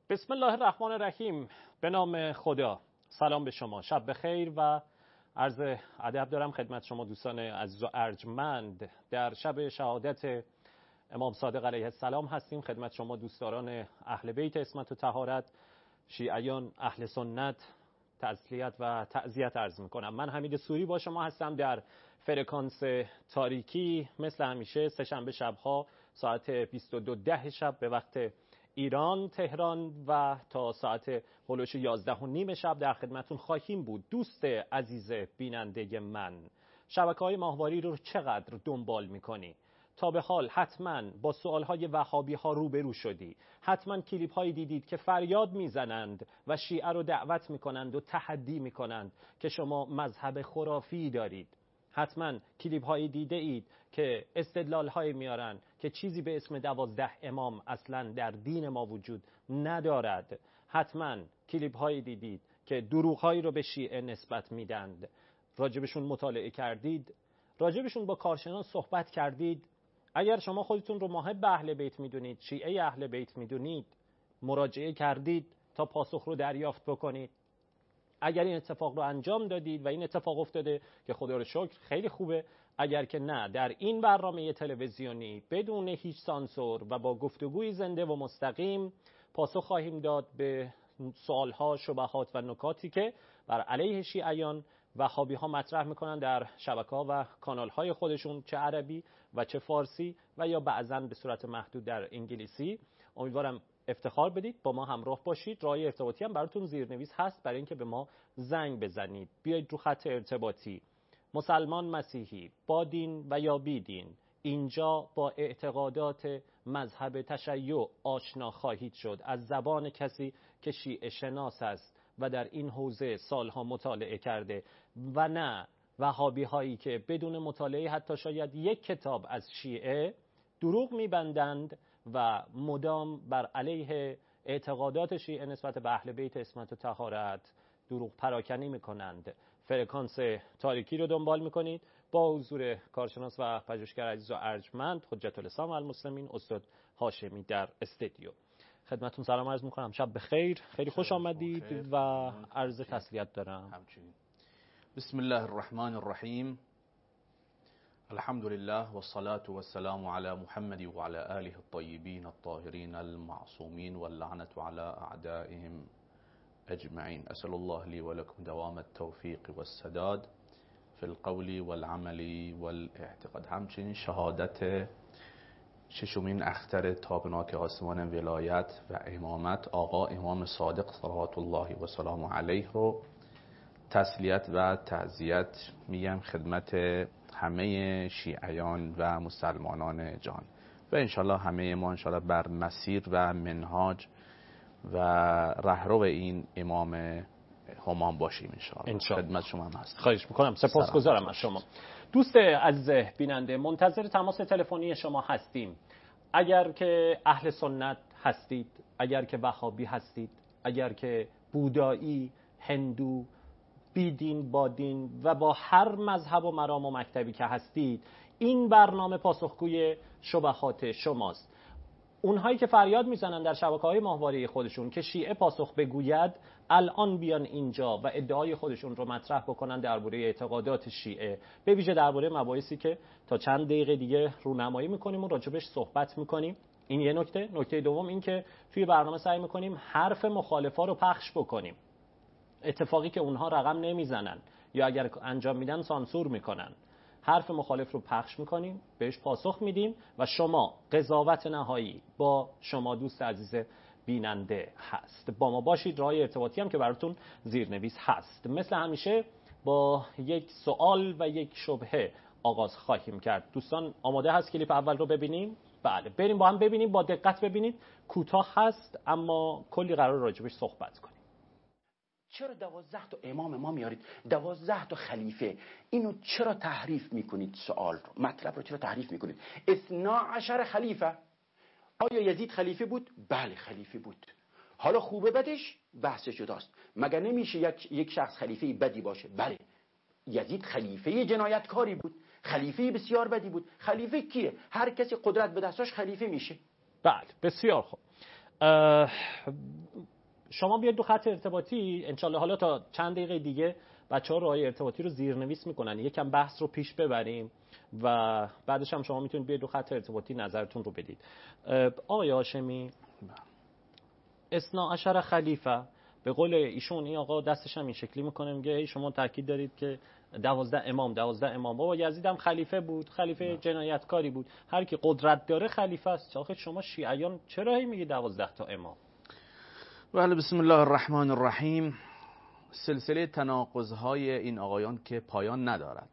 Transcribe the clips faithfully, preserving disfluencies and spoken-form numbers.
بسم الله الرحمن الرحیم. به نام خدا. سلام به شما، شب بخیر و عرض ادب دارم خدمت شما دوستان عزیز و ارجمند. در شب شهادت امام صادق علیه السلام هستیم. خدمت شما دوستداران اهل بیت عصمت و طهارت، شیعیان اهل سنت، تسلیت و تعزیت عرض میکنم. من حمید سوری با شما هستم در فرکانس تاریکی، مثل همیشه سه شنبه شبها ساعت بیست و دو ده شب به وقت ایران تهران و تا ساعت هلوش یازده و نیم شب در خدمتون خواهیم بود. دوست عزیز بیننده من، شبکه‌های ماهواری رو چقدر دنبال میکنی؟ تا به حال حتما با سوالهای وهابی ها روبرو شدی، حتما کلیپ هایی دیدید که فریاد میزنند و شیعه رو دعوت میکنند و تحدی میکنند که شما مذهب خرافی دارید. حتما کلیپ هایی دیده اید که استدلال های میارن که چیزی به اسم دوازده امام اصلا در دین ما وجود ندارد. حتما کلیپ هایی دیدید که دروغ هایی رو به شیعه نسبت میدند. راجبشون مطالعه کردید، راجبشون با کارشناس صحبت کردید. اگر شما خودتون رو محب اهل بیت میدونید، شیعه اهل بیت میدونید، مراجعه کردید تا پاسخ رو دریافت بکنید. اگر این اتفاق رو انجام دادید و این اتفاق افتاده که خدا رو شکر خیلی خوبه. اگر که نه، در این برنامه تلویزیونی بدون هیچ سانسور و با گفتگوی زنده و مستقیم پاسخ خواهیم داد به سوالها، شبهات و نکاتی که بر علیه شیعیان وهابی ها مطرح میکنن در شبکه ها و کانال های خودشون، چه عربی و چه فارسی و یا بعضاً به صورت محدود در انگلیسی. امیدوارم افتخار بدید، با ما همراه باشید. راه ارتباطی هم براتون زیرنویس هست برای اینکه به ما زنگ بزنید. بیایید رو خط ارتباطی. مسلمان، مسیحی، با دین و یا بی دین، اینجا با اعتقادات مذهب تشیع آشنا خواهید شد از زبان کسی که شیعه شناس است و در این حوزه سالها مطالعه کرده، و نه وهابی هایی که بدون مطالعه حتی شاید یک کتاب از شیعه دروغ میبندند و مدام بر علیه اعتقادات شیعه نسبت به اهل بیت عصمت و طهارت دروغ پراکنی میکنند. فرکانس تاریکی رو دنبال میکنید با حضور کارشناس و پژوهشگر عزیز و ارجمند حجت الاسلام و المسلمین استاد هاشمی در استودیو. خدمتتون سلام عرض میکنم، شب بخیر، خیلی خوش آمدید و عرض تسلیت دارم. همچنین. بسم الله الرحمن الرحیم. الحمد لله والصلاة والسلام على محمد وعلى آله الطيبين الطاهرين المعصومين واللعنة على أعدائهم أجمعين. أسأل الله لي ولكم دوام التوفيق والسداد في القول والعمل والاعتقاد. همچنین شهادت ششمین اختر تابناک آسمان ولایت و امامت آقا امام صادق صلوات الله و سلام علیه رو تسلیت و تعزیت میگم خدمت همه شیعیان و مسلمانان جهان و انشالله همه ما انشالله بر مسیر و منهاج و رهرو این امام همام باشیم انشالله. خدمت شما هم هست. خواهش میکنم، سپاسگزارم از شما. دوست عزیز بیننده، منتظر تماس تلفنی شما هستیم. اگر که اهل سنت هستید، اگر که وهابی هستید، اگر که بودایی، هندو، بیدین، با دین و با هر مذهب و مرام و مکتبی که هستید، این برنامه پاسخگوی شبهات شماست. اونهایی که فریاد میزنن در شبکه‌های ماهواره خودشون که شیعه پاسخ بگوید، الان بیان اینجا و ادعای خودشون رو مطرح بکنن درباره اعتقادات شیعه، به ویژه درباره مباحثی که تا چند دقیقه دیگه رونمایی میکنیم و راجبش صحبت میکنیم. این یه نکته. نکته دوم این که توی برنامه سعی میکنیم حرف مخالفا رو پخش بکنیم، اتفاقی که اونها رقم نمیزنن یا اگر انجام میدن سانسور میکنن. حرف مخالف رو پخش میکنیم، بهش پاسخ میدیم و شما قضاوت نهایی با شما دوست عزیز بیننده هست. با ما باشید. راه ارتباطی هم که براتون زیرنویس هست. مثل همیشه با یک سوال و یک شبهه آغاز خواهیم کرد. دوستان آماده هست کلیپ اول رو ببینیم؟ بله، بریم با هم ببینیم. با دقت ببینید، کوتاه هست اما کلی قرار راجبش صحبت کنیم. چرا دوازده تا امام ما میارید؟ دوازده تا خلیفه، اینو چرا تحریف میکنید؟ سوال رو، مطلب رو چرا تحریف میکنید؟ اثنا عشر خلیفه. آیا یزید خلیفه بود؟ بله خلیفه بود. حالا خوبه بدش بحث جداست. مگر نمیشه یک یک شخص خلیفه بدی باشه؟ بله، یزید خلیفه جنایتکاری بود، خلیفه بسیار بدی بود. خلیفه کیه؟ هر کسی قدرت به دستش خلیفه میشه. بله، بسیار خوب. شما بیاید دو خط ارتباطی انشالله حالا تا چند دقیقه دیگه بچه ها راهی ارتباطی رو زیرنویس میکنن، یکم بحث رو پیش ببریم و بعدش هم شما میتونید بیاید دو خط ارتباطی نظرتون رو بدید. آقای هاشمی، اثنا عشر خلیفه به قول ایشون، این آقا دستش هم این شکلی میکنه میگه شما تاکید دارید که دوازده امام دوازده امام بابا یزید هم خلیفه بود، خلیفه جنایتکاری بود، هر کی قدرت داره خلیفه است. آخه شما شیعیان چرا هی میگی دوازده تا امام؟ بله، بسم الله الرحمن الرحیم. سلسله تناقض‌های این آقایان که پایان ندارد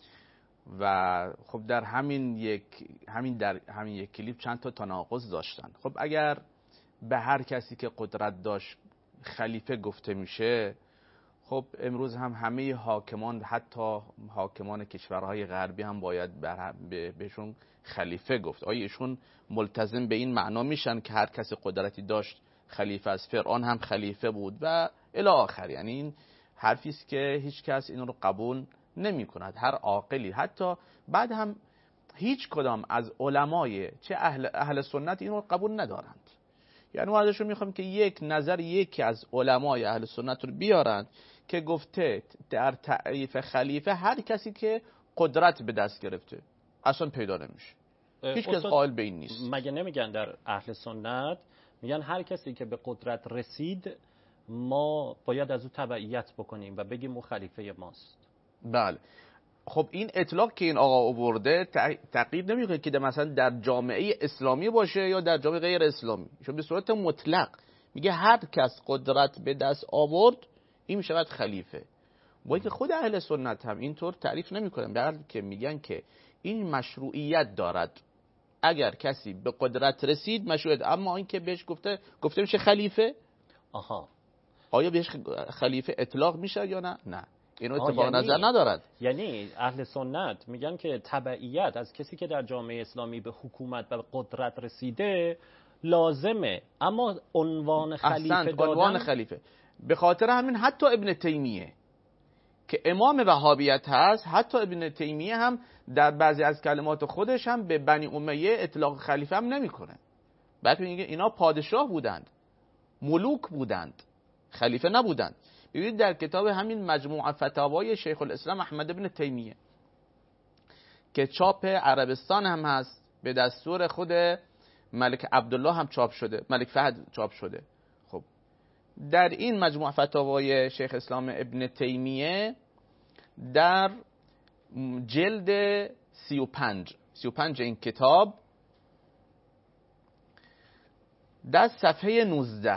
و خب در همین یک همین در همین یک کلیپ چند تا تناقض داشتن. خب اگر به هر کسی که قدرت داشت خلیفه گفته میشه، خب امروز هم همه حاکمان، حتی حاکمان کشورهای غربی هم باید بهشون خلیفه گفت. آیا ایشون ملتزم به این معنا میشن که هر کسی قدرتی داشت خلیفه است؟ فرعون هم خلیفه بود و الی آخر. یعنی این حرفی است که هیچ کس این رو قبول نمی کند، هر عاقلی. حتی بعد هم هیچ کدام از علمای چه اهل, اهل سنت این رو قبول ندارند. یعنی ما ازشون میخوایم که یک نظر یکی از علمای اهل سنت رو بیارند که گفته در تعریف خلیفه هر کسی که قدرت به دست گرفته، اصلا پیدا نمیشه. هیچ کس قائل به این نیست. مگه نمیگن در اهل سنت، میگن هر کسی که به قدرت رسید ما باید از او تبعیت بکنیم و بگیم او خلیفه ماست؟ بله. خب این اطلاق که این آقا آورده تقیید نمیکنه که مثلا در جامعه اسلامی باشه یا در جامعه غیر اسلامی. چون به صورت مطلق میگه هر کس قدرت به دست آورد این میشود خلیفه. با اینکه خود اهل سنت هم اینطور تعریف نمیکنن، بلکه میگن که این مشروعیت دارد. اگر کسی به قدرت رسید مشروعیت، اما اینکه بهش گفته گفته میشه خلیفه، آها، آیا بهش خلیفه اطلاق میشه یا نه؟ نه، اینو اتفاق یعنی نظر ندارد. یعنی اهل سنت میگن که تبعیت از کسی که در جامعه اسلامی به حکومت و به قدرت رسیده لازمه، اما عنوان خلیفه دادن، عنوان خلیفه. به خاطر همین حتی ابن تیمیه که امام وهابیت هست، حتی ابن تیمیه هم در بعضی از کلمات خودش هم به بنی امیه اطلاق خلیفه هم نمیکنه، بلکه میگه اینا پادشاه بودند، ملوک بودند، خلیفه نبودند. ببینید در کتاب همین مجموع فتاوای شیخ الاسلام احمد ابن تیمیه که چاپ عربستان هم هست، به دستور خود ملک عبدالله هم چاپ شده، ملک فهد چاپ شده. خب در این مجموع فتاوای شیخ اسلام ابن تیمیه در جلد سی و پنج سی و پنج این کتاب در صفحه نوزده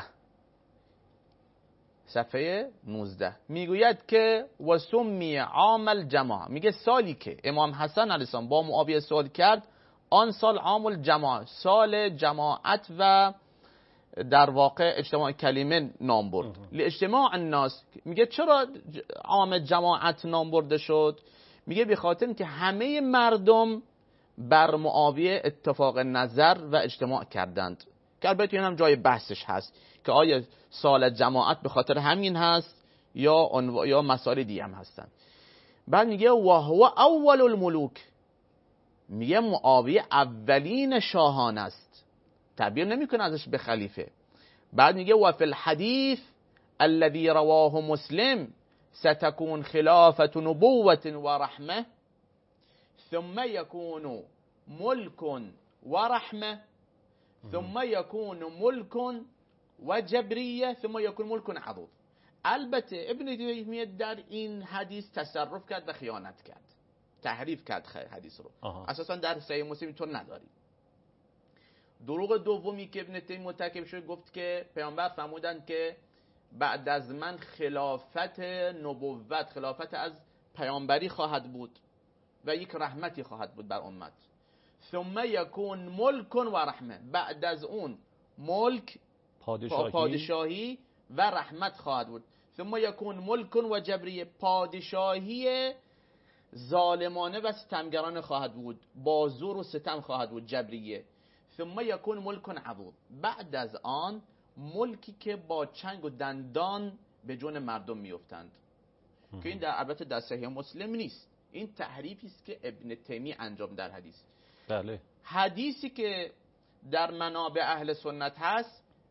صفحه نوزده میگوید که و سمی عام الجماعه، میگه سالی که امام حسن علیه السلام با معاویه صلح کرد آن سال عام الجماعه، سال جماعت و در واقع اجتماع کلمه نام برد. لاجتماع الناس، میگه چرا عام جماعت نام برده شد؟ میگه به خاطر که همه مردم بر معاویه اتفاق نظر و اجتماع کردند، که البته این هم جای بحثش هست که آیا سال جماعت به خاطر همین هست یا یا مسائل دیگه هم هستند. بعد میگه و هو اول الملوک، میگه معاویه اولین شاهان است، تعبیر نمیکنه ازش به خلیفه. بعد میگه و فی الحدیث الذي رواه مسلم ستكون خلافة نبوة ورحمة ثم يكون ملك ورحمة ثم يكون ملك وجبرية ثم يكون ملك عضوض. البته ابن تیمیه در این حدیث تصرف کرد و خیانت کرد، تحریف کرد حدیث رو. آها. اساسا در صحیح مسلم تو نداری. دروغ دومی که ابن تیمیه مرتکب شد، گفت که پیامبر فرمودند که بعد از من خلافت نبوت، خلافت از پیامبری خواهد بود و یک رحمتی خواهد بود بر امت. ثم یکون ملک و رحمه، بعد از اون ملک پادشاهی, پادشاهی و رحمت خواهد بود. ثم یکون ملک و جبریه، پادشاهی ظالمانه و ستمگرانه خواهد بود، با زور و ستم خواهد بود، جبریه. ثم یکون ملک عضوض، بعد از آن ملکی که با چنگ و دندان به جون مردم میافتند. که این در البته در صحیح مسلم نیست، این تحریفی است که ابن تیمیه انجام در حدیث. بله. حدیثی که در منابع اهل سنت هست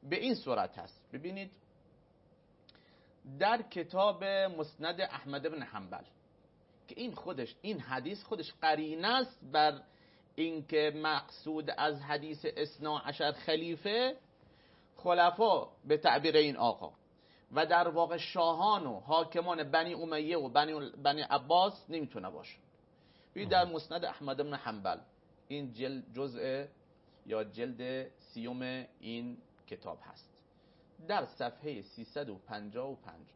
به این صورت هست. ببینید در کتاب مسند احمد بن حنبل که این خودش این حدیث خودش قرینه است بر اینکه مقصود از حدیث اثنا عشر خلیفه خلفا به تعبیر این آقا و در واقع شاهان و حاکمان بنی امیه و بنی, بنی عباس نمیتونه باشه. ببینید در مسند احمد بن حنبل این جلد جزء یا جلد سیوم این کتاب هست، در صفحه سیصد و پنجاه و پنج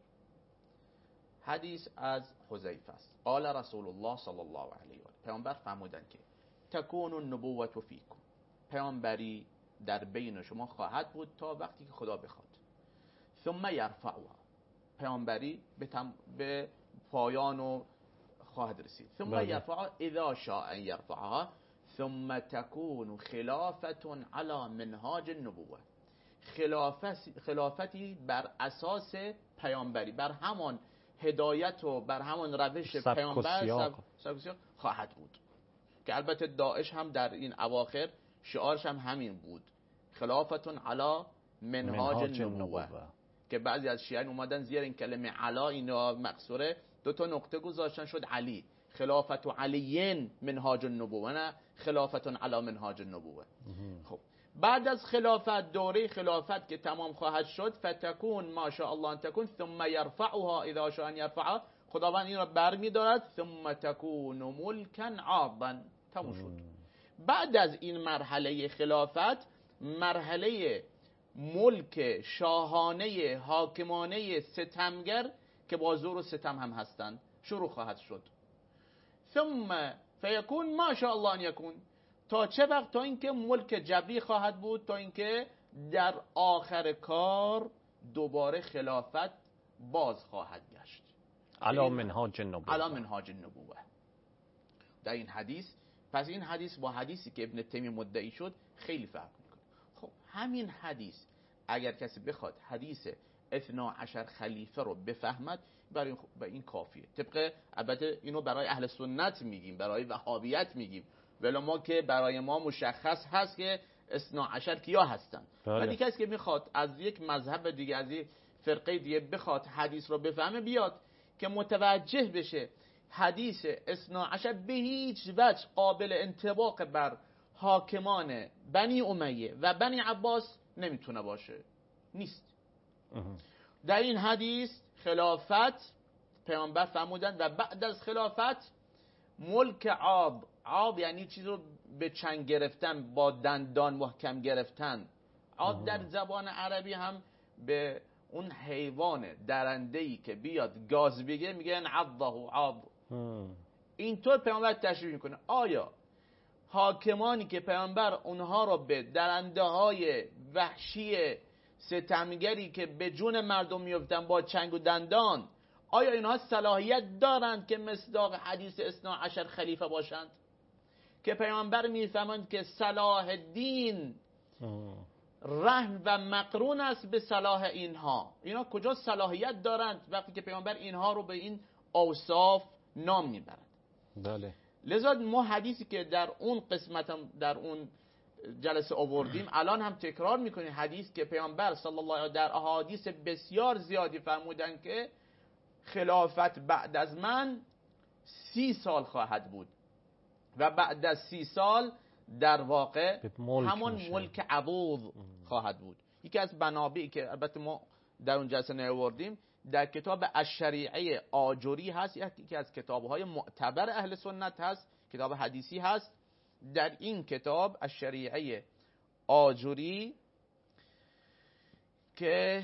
حدیث از حذیفه است. قال رسول الله صلی الله علیه و آله، پیامبر فرمودند که تکون النبوة فیکم، پیامبری در بین شما خواهد بود تا وقتی که خدا بخواد. ثم یرفعها، پیامبری به, تم... به پایان و خواهد رسید. ثم یرفعها اذا شاء ان یرفعها ثم تكون خلافة على منهاج النبوة، خلافت خلافتی بر اساس پیامبری، بر همان هدایت و بر همان روش پیامبر خواهد بود. که البته داعش هم در این اواخر شعارش هم همین بود، خلافتون علی منهاج النبوة، که بعضی از شیعیان اومدن زیر این کلمه علا اینا مقصوره دو تا نقطه گذاشتن شد علی، خلافت علیین منهاج النبوة نه خلافت علی منهاج النبوة. خب بعد از خلافت، دوره خلافت که تمام خواهد شد، فتکون ما شاء الله ان تکون ثم یرفعها اذا شاء ان یرفعها، خداوند این را برمی‌دارد ثم تکون ملکا عاضا، تموم شد. بعد از این مرحله خلافت مرحله ملک شاهانه حاکمانه ستمگر که با زور و ستم هم هستند شروع خواهد شد. ثم فیکون ما شاء الله ان یکون، تا چه وقت؟ تا اینکه ملک جبری خواهد بود، تا اینکه در آخر کار دوباره خلافت باز خواهد گشت علی منهاج النبوة، علی منهاج النبوة. در این حدیث، پس این حدیث با حدیثی که ابن تیمیه مدعی شد خیلی فرق میکنه. خب همین حدیث اگر کسی بخواد حدیث اثنا عشر خلیفه رو بفهمد، برای این کافیه. طبق البته اینو برای اهل سنت میگیم، برای وهابیت میگیم، ولی ما که برای ما مشخص هست که اثنا عشر کیا هستن. ولی کسی که میخواد از یک مذهب دیگه، از یک فرقه دیگه بخواد حدیث رو بفهمه، بیاد که متوجه بشه حدیث اثنا عشر به هیچ وجه قابل انطباق بر حاکمان بنی امیه و بنی عباس نمیتونه باشه، نیست. در این حدیث خلافت پیامبر فرمودند و بعد از خلافت ملک عاب، عاب یعنی چیز رو به چنگ گرفتن، با دندان محکم گرفتن. عاب در زبان عربی هم به اون حیوان درنده‌ای که بیاد گاز بگه میگن عضه عاب. اینطور پیامبر تشریح میکنه. آیا حاکمانی که پیامبر اونها رو به درنده های وحشی ستمگری که به جون مردم میفتن با چنگ و دندان، آیا اینها صلاحیت دارند که مصداق حدیث اثنا عشر خلیفه باشند؟ که پیامبر میفهمند که صلاح الدین رهن و مقرون است به صلاح اینها. اینها کجا صلاحیت دارند وقتی که پیامبر اینها رو به این اوصاف نام میبرند؟ بله. لذا ما حدیثی که در اون قسمت هم در اون جلسه آوردیم الان هم تکرار میکنیم، حدیث که پیامبر صلی الله علیه و در احادیث بسیار زیادی فرمودن که خلافت بعد از من سی سال خواهد بود و بعد از سی سال در واقع همون ملک عبوض خواهد بود. یکی از منابعی که البته ما در اون جلسه نیاوردیم، در کتاب الشریعه آجری هست، یکی از کتاب‌های معتبر اهل سنت هست، کتاب حدیثی هست. در این کتاب الشریعه آجری که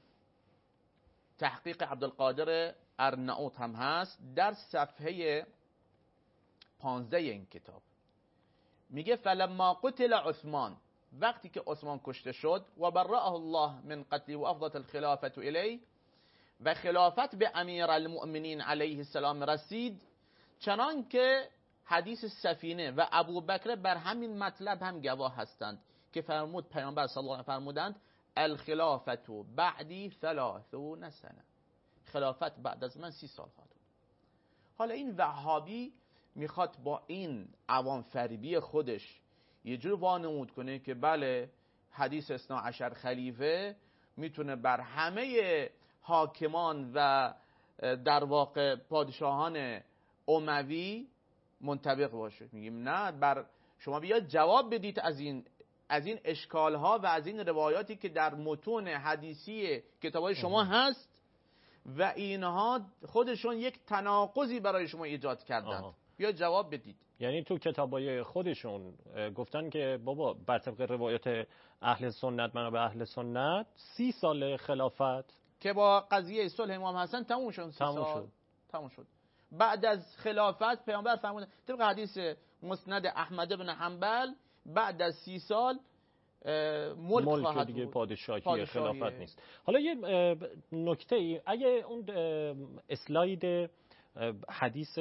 تحقیق عبدالقادر ارناؤوط هم هست، در صفحه پانزده این کتاب میگه فلما قتل عثمان، وقتی که عثمان کشته شد، و برأه الله من قتل و افضت الخلافة الیه، و خلافت به امیر المؤمنین علیه السلام رسید، چنان که حدیث سفینه و ابو بکر بر همین مطلب هم گواه هستند که فرمود پیامبر صلی الله علیه و فرمودند الخلافت بعدی ثلاثون سنه، خلافت بعد از من سی سال خواهد بود. حالا این وهابی میخواد با این عوام فریبی خودش یه جور وانمود کنه که بله حدیث اثنا عشر خلیفه میتونه بر همه حاکمان و در واقع پادشاهان اموی منطبق باشه. میگیم نه، بر شما بیاید جواب بدید از این از این اشکال ها و از این روایاتی که در متون حدیثی کتابای شما هست و اینها خودشون یک تناقضی برای شما ایجاد کردند. بیا جواب بدید. یعنی تو کتابای خودشون گفتن که بابا بر طبق روایات اهل سنت، منابع اهل سنت، سی سال خلافت که با قضیه صلح امام حسن تموم شد. تموم شد. تموم شد. بعد از خلافت پیامبر فرمودن طبق حدیث مسند احمد بن حنبل بعد از سی سال ملک, ملک خواهد دیگه بود. پادشاهی, پادشاهی خلافت نیست. حالا یه نکته ای، اگه اون اسلاید حدیث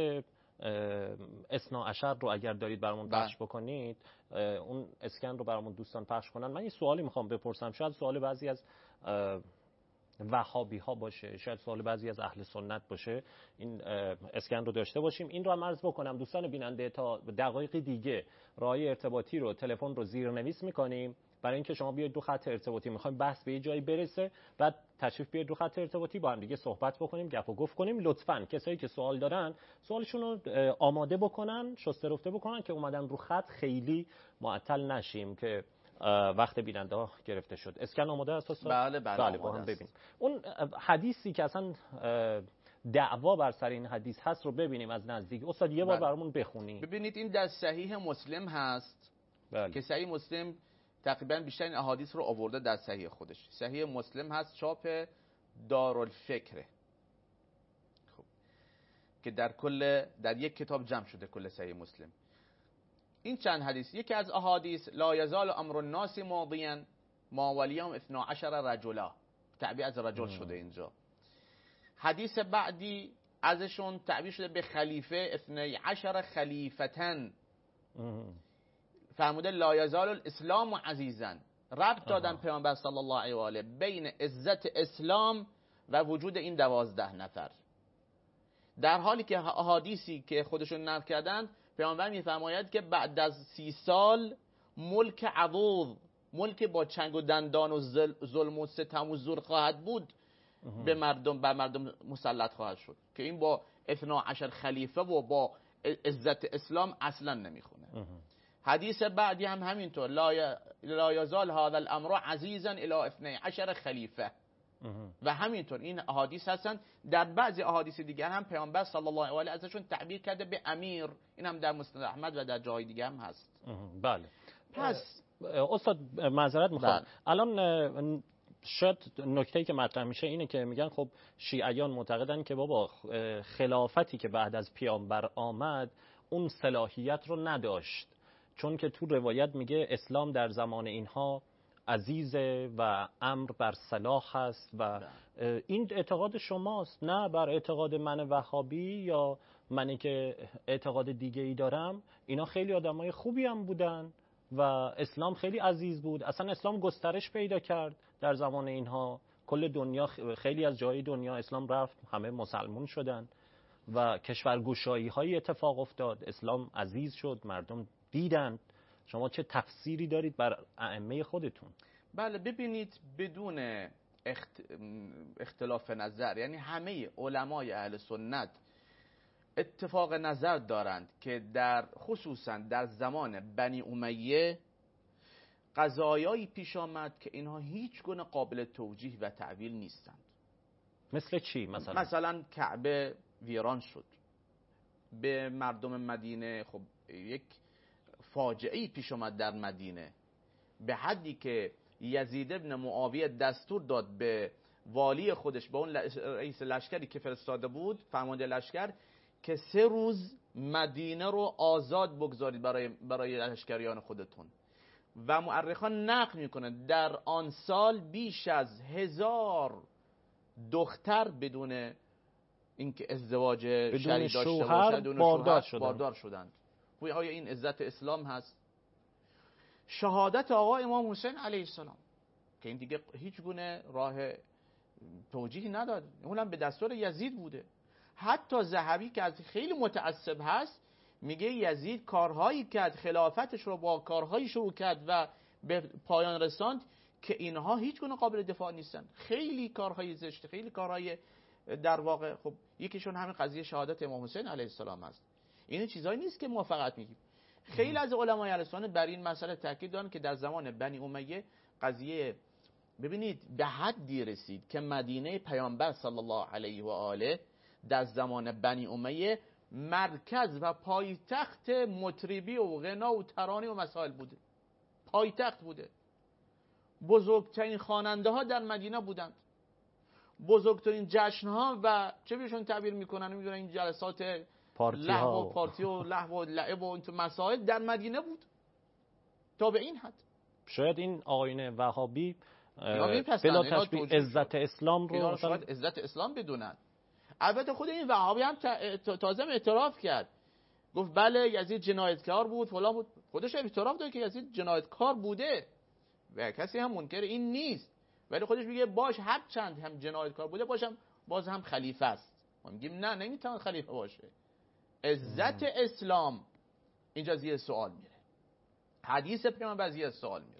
اثنا عشر رو اگر دارید برامون پخش بکنید، اون اسکن رو برامون دوستان پخش کنن. من یه سوالی میخوام بپرسم، شاید سوال بعضی از وهابی ها باشه، شاید سوال بعضی از اهل سنت باشه. این اسکن رو داشته باشیم. این رو هم عرض بکنم دوستان بیننده، تا دقایق دیگه راهی ارتباطی رو، تلفن رو زیرنویس میکنیم برای اینکه شما بیاید دو خط ارتباطی، میخوایم بحث به یه جایی برسه، بعد تشریف بیاید دو خط ارتباطی با هم دیگه صحبت بکنیم، گپ و گفت کنیم. لطفاً کسایی که سوال دارن سوالشون رو آماده بکنن، شسته رفته بکنن که اومدن رو خط خیلی معطل نشیم که وقت بیننده ها گرفته شد. اسکن آماده است استاد؟ بله بله, بله با هم ببینیم اون حدیثی که اصلا دعوا بر سر این حدیث هست رو ببینیم از نزدیک. استاد یه بار برامون بخونی. ببینید این در صحیح مسلم هست. بله. که صحیح مسلم تقریبا بیشتر این احادیث رو آورده در صحیح خودش. صحیح مسلم هست، چاپ دارالفکره، خب، که در کل در یک کتاب جمع شده کل صحیح مسلم. این چند حدیث، یکی از احادیث لا یزال امر الناس ماضیا ما ولیهم اثنا عشر رجلا، تعبیر از رجل شده اینجا. حدیث بعدی ازشون تعبیر شده به خلیفه اثنی عشر خلیفتن، فرموده لا یزال الاسلام عزیزا. ربط دادن پیامبر صلی الله علیه و آله بین عزت اسلام و وجود این دوازده نفر، در حالی که احادیثی که خودشون نقل کردن پیامبر میفرماید که بعد از سی سال ملک عضوض، ملک با چنگ و دندان و ظلم و ستم و زور خواهد بود، به مردم بر مردم مسلط خواهد شد، که این با اثنا عشر خلیفه و با عزت اسلام اصلا نمیخونه. حدیث بعدی هم همینطور لا یزال هذا الامر عزیزا الی اثنی عشر خلیفه، و همینطور این احادیث هستن. در بعضی احادیث دیگر هم پیامبر صلی الله علیه و آله ازشون تعبیر کرده به امیر، این هم در مسند احمد و در جای دیگه هم هست. بله. پس استاد معذرت میخوام، الان شاید نکته‌ای که مطرح میشه اینه که میگن خب شیعیان معتقدن که بابا خلافتی که بعد از پیامبر آمد اون صلاحیت رو نداشت، چون که تو روایت میگه اسلام در زمان اینها عزیزه و امر بر صلاح هست و این اعتقاد شماست، نه بر اعتقاد من وهابی یا منی که اعتقاد دیگه ای دارم. اینا خیلی آدمای خوبی هم بودن و اسلام خیلی عزیز بود، اصلا اسلام گسترش پیدا کرد در زمان اینها، کل دنیا، خیلی از جای دنیا اسلام رفت، همه مسلمون شدن و کشورگشایی های اتفاق افتاد، اسلام عزیز شد، مردم دیدن. شما چه تفسیری دارید بر ائمه خودتون؟ بله ببینید، بدون اخت... اختلاف نظر، یعنی همه علمای اهل سنت اتفاق نظر دارند که در خصوصا در زمان بنی امیه قضایایی پیش آمد که اینها هیچ گونه قابل توجیه و تعویل نیستند. مثل چی مثلا؟ مثلا کعبه ویران شد، به مردم مدینه خب یک فاجعه‌ای پیش آمد در مدینه، به حدی که یزید ابن معاویه دستور داد به والی خودش، به اون رئیس لشکری که فرستاده بود، فرمانده لشکر، که سه روز مدینه رو آزاد بگذارید برای برای لشکریان خودتون. و مورخان نقل میکنن در آن سال بیش از هزار دختر بدون اینکه ازدواج شرعی داشته باشند بدون باردار شوهر باردار شدند. آیا این عزت اسلام هست؟ شهادت آقا امام حسین علیه السلام که این دیگه هیچ گونه راه توجیهی نداد، اونم به دستور یزید بوده. حتی ذهبی که از خیلی متعصب هست میگه یزید کارهایی کرد، خلافتش رو با کارهایی شروع کرد و به پایان رساند که اینها هیچ گونه قابل دفاع نیستن. خیلی کارهای زشت، خیلی کارهای در واقع، خب یکیشون همین قضیه شهادت امام حسین علیه السلام است. این چیزایی نیست که ما فقط میگیم. خیلی از علمای اهل سنت بر این مسئله تاکید دارن که در زمان بنی امیه قضیه، ببینید به حدی رسید که مدینه پیامبر صلی الله علیه و آله در زمان بنی امیه مرکز و پایتخت مطربی و غنا و ترانه و مسائل بوده، پایتخت بوده. بزرگترین خواننده ها در مدینه بودند، بزرگترین جشن ها و چه بهشون تعبیر میکنن نمیدونن این جلسات لهو و پارتی و لهو و لعب و این تو مسائل در مدینه بود تا به این حد. شاید این آیین وهابی بلا تشبیه عزت اسلام رو شاید عزت اسلام بدونن. البته خود این وهابی هم تازه اعتراف کرد، گفت بله یزید جنایتکار بود فلان بود، خودش اعتراف داره که یزید جنایتکار بوده و کسی هم منکر این نیست، ولی خودش میگه باش هر چند هم جنایتکار بوده باشم باز هم خلیفه است. ما میگیم نه نمیتونه خلیفه باشه. عزت اسلام اینجا زیر سوال میره، حدیث پیامبر زیر سوال میره.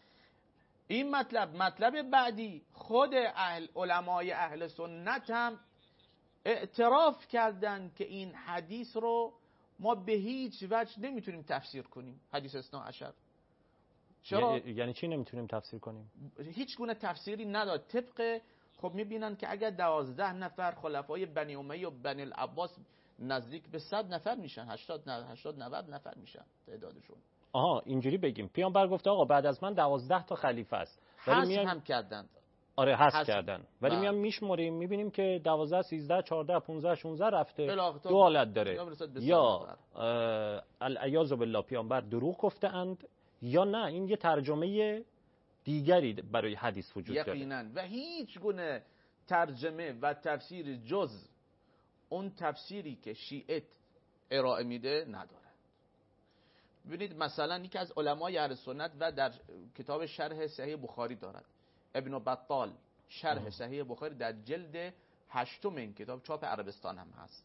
این مطلب مطلب بعدی، خود اهل علمای اهل سنت هم اعتراف کردن که این حدیث رو ما به هیچ وجه نمیتونیم تفسیر کنیم، حدیث اثنا عشر. چرا؟ یعنی چی نمیتونیم تفسیر کنیم؟ هیچ گونه تفسیری نداد. طبق خب میبینن که اگر دوازده نفر خلفای بنی امیه و بنی العباس نزدیک به صد نفر میشن، هشتاد نود نفر میشن تعدادشون. آها اینجوری بگیم پیامبر گفته آقا بعد از من دوازده تا خلیفه است، ولی میان هم کردند. آره حذف کردن، ولی میام میشمریم میبینیم که دوازده سیزده چهارده پانزده شانزده رفته. دو حالت داره، یا العیاذ بالله پیامبر دروغ گفته اند یا نه این یه ترجمه دیگری برای حدیث وجود داره. یقینا و هیچ گونه ترجمه و تفسیر جز اون تفسیری که شیعه ارائه میده نداره. ببینید مثلا یکی از علمای اهل سنت و در کتاب شرح صحیح بخاری دارد، ابن بطال شرح صحیح بخاری در جلد هشتم این کتاب چاپ عربستان هم هست،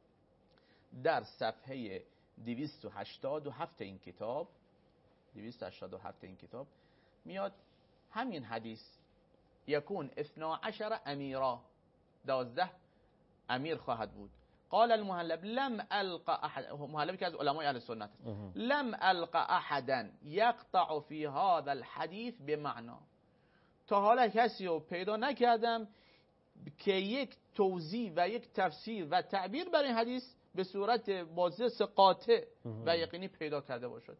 در صفحه دویست و هشتاد و هفت این کتاب دویست و هشتاد و هفت این کتاب میاد همین حدیث یکون اثنا عشر امیرا، دوازده امیر خواهد بود. قال المهلب لم القى احد، مهلبی که از علمای اهل سنت، لم القى احدا یقطع فی هذا الحدیث بمعنى، تا حالا کسی رو پیدا نکردم که یک توضیح و یک تفسیر و تعبیر برای این حدیث به صورت بازرس قاطع و یقینی پیدا کرده باشد.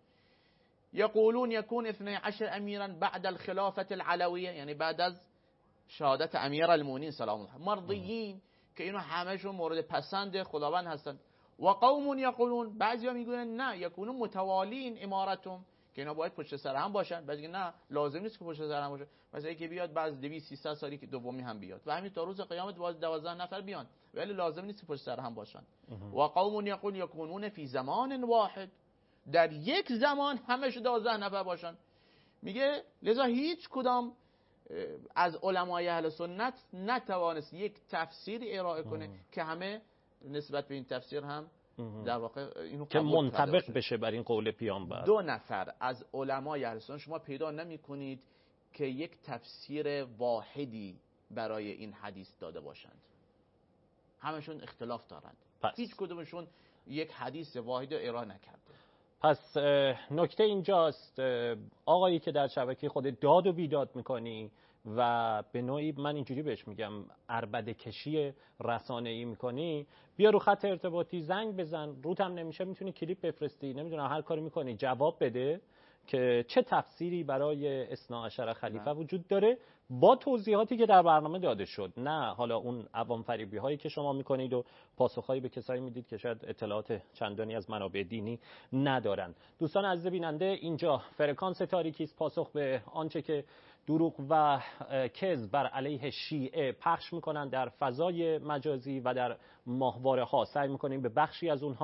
یقولون یکون اثنی عشر امیرا بعد الخلافة العلویه، یعنی بعد از شهادت امیر المؤمنین سلام الله، مرضیین که اینو همشون مورد پسند خداوند هستند. و قوم یقولون، بعضیا میگن نه یکونون متوالین امارتهم، که اینا باید پشت سر هم باشن، بعضی نه لازم نیست که پشت سر هم باشه، مثلا اینکه بیاد بعض دویست سیصد سالی که دومی هم بیاد و همین تا روز قیامت باز دوازده نفر بیان، ولی لازم نیست پشت سر هم باشن. و قوم یقول یکونون فی زمان واحد، در یک زمان همش دوازده نفر باشن. میگه لذا هیچ کدام از علمای اهل سنت نتوانست یک تفسیری ارائه کنه که همه نسبت به این تفسیر هم در واقع اینو که منطبق بشه بر این قول پیامبر. دو نفر از علمای اهل سنت شما پیدا نمی کنید که یک تفسیر واحدی برای این حدیث داده باشند، همشون اختلاف دارند. پس. هیچ کدومشون یک حدیث واحد ارائه نکرده. پس نکته اینجاست آقایی که در شبکه خود داد و بیداد میکنی و به نوعی من اینجوری بهش میگم عربده کشی رسانه‌ای میکنی، بیا رو خط ارتباطی زنگ بزن، روت هم نمیشه میتونی کلیپ بفرستی، نمیدونم هر کاری میکنی جواب بده که چه تفسیری برای اثنا عشر خلیفه وجود داره با توضیحاتی که در برنامه داده شد، نه حالا اون عوام فریبی هایی که شما میکنید و پاسخهایی به کسایی میدید که شاید اطلاعات چندانی از منابع دینی ندارن. دوستان عزیز بیننده، اینجا فرکانس تاریکی است، پاسخ به آنچه که دروغ و کذب بر علیه شیعه پخش میکنن در فضای مجازی و در ماهواره ها. سعی میکنیم به بخشی از اونها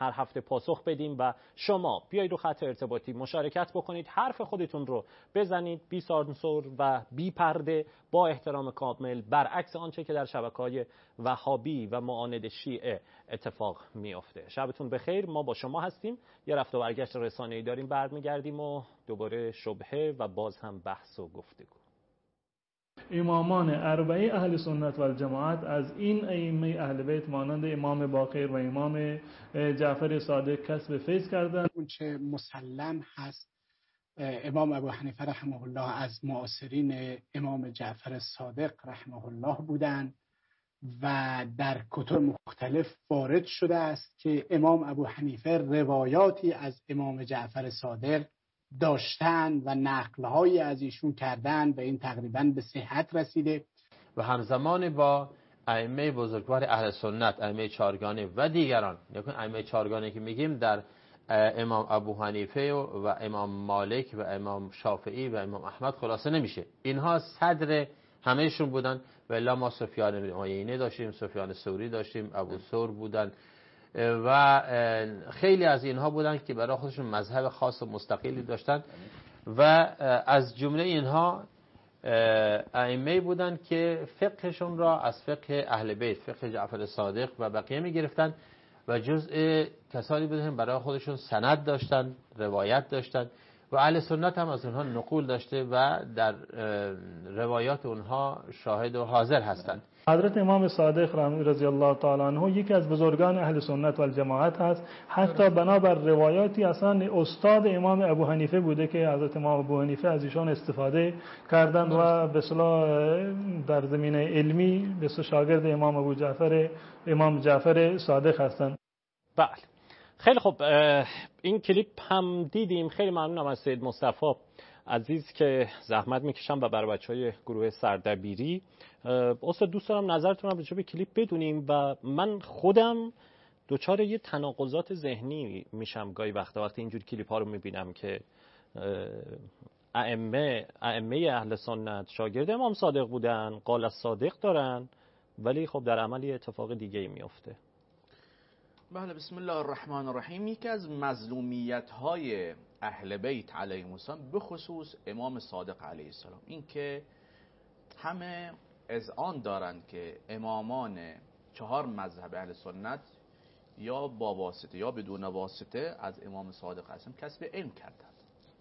هر هفته پاسخ بدیم و شما بیایید رو خط ارتباطی مشارکت بکنید، حرف خودتون رو بزنید، بی سانسور و بی پرده، با احترام کامل، برعکس آنچه که در شبکه‌های وهابی و معاند شیعه اتفاق میافته. شبتون بخیر. ما با شما هستیم، یه رفت و برگشت رسانه‌ای داریم، برمیگردیم و دوباره شبهه و باز هم بحث و گفتگو. امامان اربعه اهل سنت و الجماعت از این ائمه اهل بیت مانند امام باقر و امام جعفر صادق کسب فیض کردند. اون چه مسلم هست، امام ابو حنیفه رحمه الله از معاصرین امام جعفر صادق رحمه الله بودند و در کتب مختلف وارد شده است که امام ابو حنیفه روایاتی از امام جعفر صادق داشتن و نقل‌هایی از ایشون کردن و این تقریباً به صحت رسیده و همزمان با ائمه بزرگوار اهل سنت، ائمه چهارگانه و دیگران. یعنی ائمه چهارگانه که میگیم در امام ابو حنیفه و امام مالک و امام شافعی و امام احمد خلاصه نمیشه، اینها صدر همهشون بودن. و الا ما سفیان عیینه داشتیم، سفیان ثوری داشتیم، ابو ثور بودن و خیلی از اینها بودن که برای خودشون مذهب خاص و مستقلی داشتن و از جمله اینها ائمه بودن که فقهشون را از فقه اهل بیت، فقه جعفر صادق و بقیه می گرفتن و جزء کسانی بودن برای خودشون سند داشتن، روایت داشتن و اهل سنت هم از اونها نقول داشته و در روایات اونها شاهد و حاضر هستند. حضرت امام صادق رضی الله تعالی عنه یکی از بزرگان اهل سنت و الجماعت هست. حتی بنابر روایاتی اصلا استاد امام ابو حنیفه بوده که حضرت امام ابو حنیفه از ایشان استفاده کردند و به اصطلاح در زمینه علمی به اصطلاح شاگرد امام ابو جعفر امام جعفر صادق هستند. بله، خیلی خوب. این کلیپ هم دیدیم. خیلی ممنونم از سید مصطفی عزیز که زحمت میکشم و برای بچهای گروه سردبیری. استاد دوست دارم نظرتون رو راجع به کلیپ بدونیم و من خودم دوچار یه تناقضات ذهنی میشم گاهی وقتا وقتی اینجور کلیپ ها رو میبینم که ائمه ائمه اهل سنت شاگرد امام صادق بودن، قال الصادق دارن، ولی خب در عمل یه اتفاق دیگه ای میفته. بله، بسم الله الرحمن الرحیم. یکی از مظلومیت های اهل بیت علیهم السلام به خصوص امام صادق علیه السلام این که همه اذعان دارند که امامان چهار مذهب اهل سنت یا با واسطه یا بدون واسطه از امام صادق هستند کسب علم کردند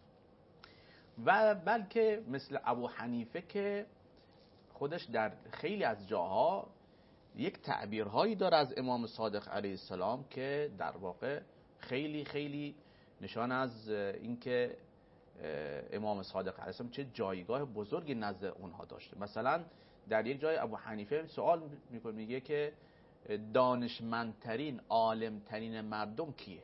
و بلکه مثل ابو حنیفه که خودش در خیلی از جاها یک تعبیرهایی داره از امام صادق علیه السلام که در واقع خیلی خیلی نشان از اینکه امام صادق علیه السلام چه جایگاه بزرگی نزد اونها داشته. مثلا در یک جای ابو حنیفه سوال میکنه، میگه که دانشمندترین عالمترین مردم کیه؟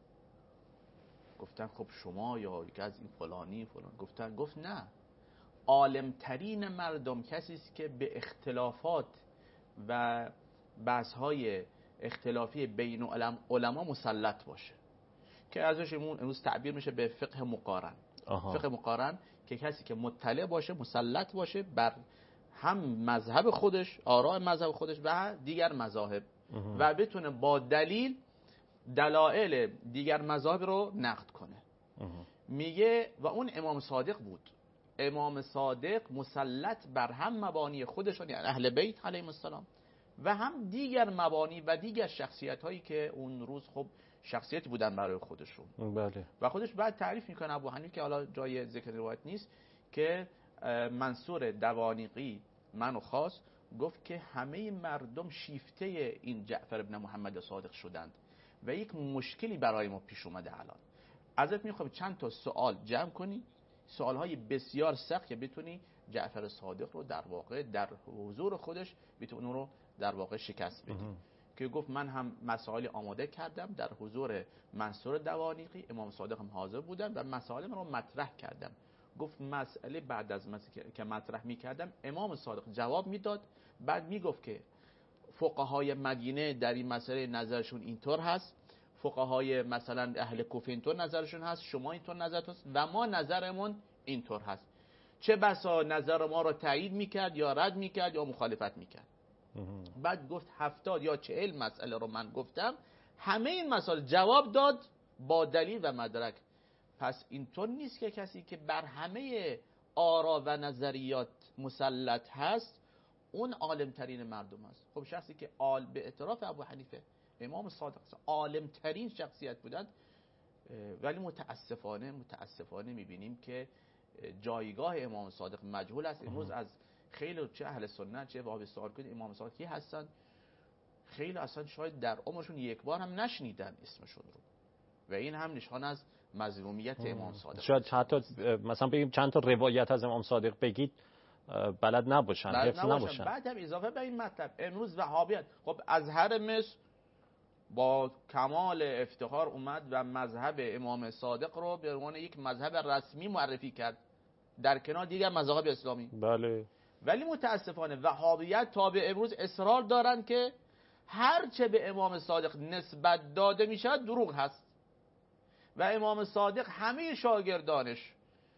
گفتن خب شما یا یک از این فلانی فلان. گفتن گفت نه، عالمترین مردم کسی است که به اختلافات و بحث‌های اختلافی بین علما مسلط باشه که ازش امروز تعبیر میشه به فقه مقارن. آها. فقه مقارن که کسی که مطلع باشه، مسلط باشه بر هم مذهب خودش، آراء مذهب خودش و دیگر مذاهب آها. و بتونه با دلیل دلایل دیگر مذاهب رو نقد کنه آها. میگه و اون امام صادق بود. امام صادق مسلط بر هم مبانی خودشون، یعنی اهل بیت علیهم السلام، و هم دیگر مبانی و دیگر شخصیت هایی که اون روز خب شخصیتی بودن برای خودشون. بله. و خودش بعد تعریف میکنه ابو حنیفه که حالا جای ذکر روایت نیست که منصور دوانیقی منو خواست، گفت که همه مردم شیفته این جعفر ابن محمد صادق شدند و یک مشکلی برای ما پیش اومده. الان ازت میخوام چند تا سوال جمع کنی، سوالهای بسیار سخت که بتونی جعفر صادق رو در واقع در حضور خودش بتونی رو در واقع شکست بدی. که گفت من هم مسائل آماده کردم در حضور منصور دوانیقی، امام صادق هم حاضر بودن و مسائل من رو مطرح کردم. گفت مسئله بعد از مسئله که مطرح میکردم امام صادق جواب میداد، بعد میگفت که فقهای مدینه در این مسئله نظرشون اینطور هست، فقهای مثلا اهل کوفه اینطور نظرشون هست، شما اینطور نظرتون هست و ما نظرمون اینطور هست. چه بسا نظر ما رو تایید میکرد یا رد میکرد یا مخالفت میکرد. بعد گفت هفتاد یا چهل مسئله رو من گفتم، همه این مسائل جواب داد با دلیل و مدرک. پس اینطور نیست که کسی که بر همه آرا و نظریات مسلط هست اون عالم ترین مردم هست. خب شخصی که آل به اعتراف ابو حنیفه امام صادق عالم ترین شخصیت بودند، ولی متاسفانه متاسفانه میبینیم که جایگاه امام صادق مجهول است. امروز از خیلی چه اهل سنت چه وهابی سوال کنید امام صادق کی هستن، خیلی اصلا شاید در عمرشون یک بار هم نشنیدن اسمشون رو، و این هم نشان از مظلومیت امام صادق. شاید حتی مثلا بگیم چند تا روایت از امام صادق بگید بلد نباشن، حفظ نباشن. بعد هم اضافه به این مطلب امروز وهابیت خب ازهر مصر با کمال افتخار اومد و مذهب امام صادق رو به عنوان یک مذهب رسمی معرفی کرد در کنار دیگر مذاهب اسلامی. بله. ولی متاسفانه وهابیت تا به امروز اصرار دارن که هر چه به امام صادق نسبت داده می شود دروغ هست و امام صادق همه شاگردانش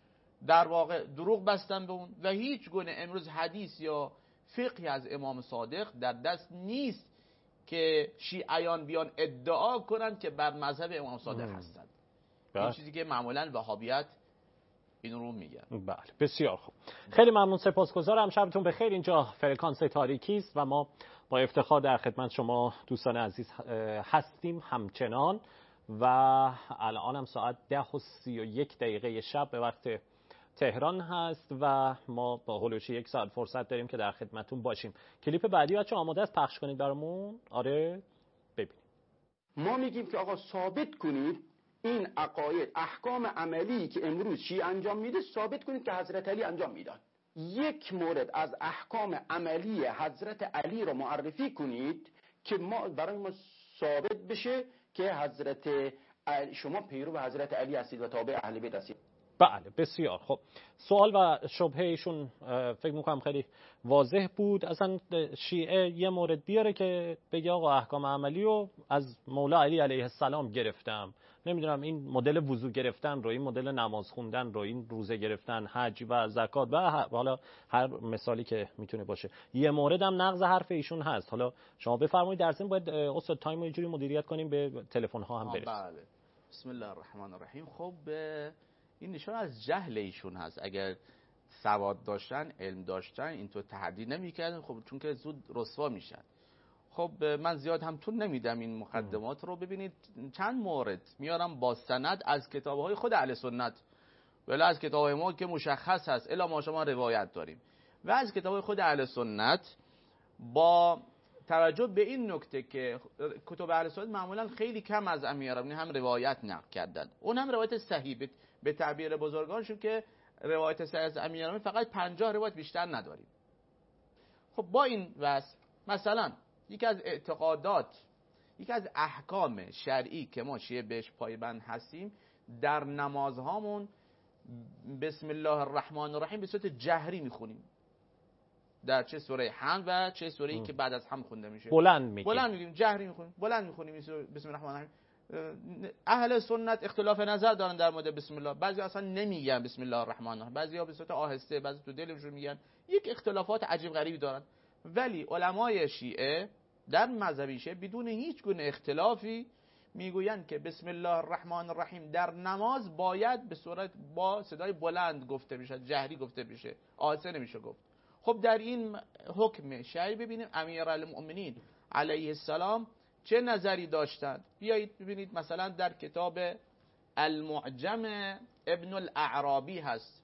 در واقع دروغ بستن به اون و هیچ گونه امروز حدیث یا فقهی از امام صادق در دست نیست که شیعیان بیان ادعا کنند که بر مذهب امام صادق هستند. این چیزی که معمولا وهابیت این رو میگن. بله بسیار خوب، خیلی ممنون، سپاسگزارم. شبتون بخیر. اینجا فرکانس تاریکی است و ما با افتخار در خدمت شما دوستان عزیز هستیم همچنان و الان هم ساعت ده و سی و یک دقیقه شب به وقت تهران هست و ما با هولوشی یک ساعت فرصت داریم که در خدمتون باشیم. کلیپ بعدی بچه آماده است، پخش کنید برامون. آره ببینید. ما میگیم که آقا ثابت کنید این عقاید احکام عملی که امروز شیعه انجام میده ثابت کنید که حضرت علی انجام میداد. یک مورد از احکام عملی حضرت علی رو معرفی کنید که ما برای ما ثابت بشه که حضرت علی شما پیرو حضرت علی هستید و تابع اهل بیت هستید. بله بسیار خب. سوال و شبهه ایشون فکر میکنم خیلی واضح بود. اصلا شیعه یه مورد بیاره که بگه آقا احکام عملی رو از مولا علی علیه السلام گرفتم، نمیدونم این مدل وضو گرفتن رو، این مدل نماز خوندن رو، این روزه گرفتن، حج و زکات و حالا هر مثالی که میتونه باشه. یه مورد هم نقض حرف ایشون هست. حالا شما بفرمایید، در ضمن باید استاد تایم رو اینجوری مدیریت کنیم به تلفن ها هم برسیم. بله. بسم الله الرحمن الرحیم. خب این نشان از جهل ایشون هست. اگر سواد داشتن، علم داشتن، اینطور تحدی نمی‌کردن، خب چون که زود رسوا میشن. خب من زیاد هم طول نمیدم این مقدمات رو. ببینید چند مورد میارم با سند از کتاب‌های خود اهل سنت، ولی از کتاب‌های ما که مشخص هست الا ما شما روایت داریم، و از کتاب‌های خود اهل سنت با توجه به این نکته که کتب اهل سنت معمولا خیلی کم از امیرالمومنین هم روایت نقل کردن، اون هم روایت صحیح به تعبیر بزرگانشون که روایت صحیح از امیرالمومنین فقط پنجاه روایت بیشتر نداریم. خب با این وصف مثلا یکی از اعتقادات، یکی از احکام شرعی که ما شیعه بهش پایبند هستیم، در نمازهامون بسم الله الرحمن الرحیم به صورت جهری میخونیم، در چه سوره حمد و چه سوره‌ای که بعد از حمد خونده میشه بلند میگیم، بلند میگیم، جهری میخونیم، بلند میخونیم بسم الله الرحمن الرحیم. اهل سنت اختلاف نظر دارن در مورد بسم الله، بعضی اصلا نمیگن بسم الله الرحمن الرحیم، بعضی‌ها به صورت آهسته، بعضی تو دلشون میگن، یک اختلافات عجیب غریبی دارن. ولی علمای شیعه در مذهب شیعه بدون هیچ گونه اختلافی میگویند که بسم الله الرحمن الرحیم در نماز باید به صورت با صدای بلند گفته بشه، جهری گفته بشه، آهسته نمیشه گفت. خب در این حکم شرعی ببینیم امیرالمؤمنین علیه السلام چه نظری داشتند. بیایید ببینید مثلا در کتاب المعجم ابن الاعرابی هست،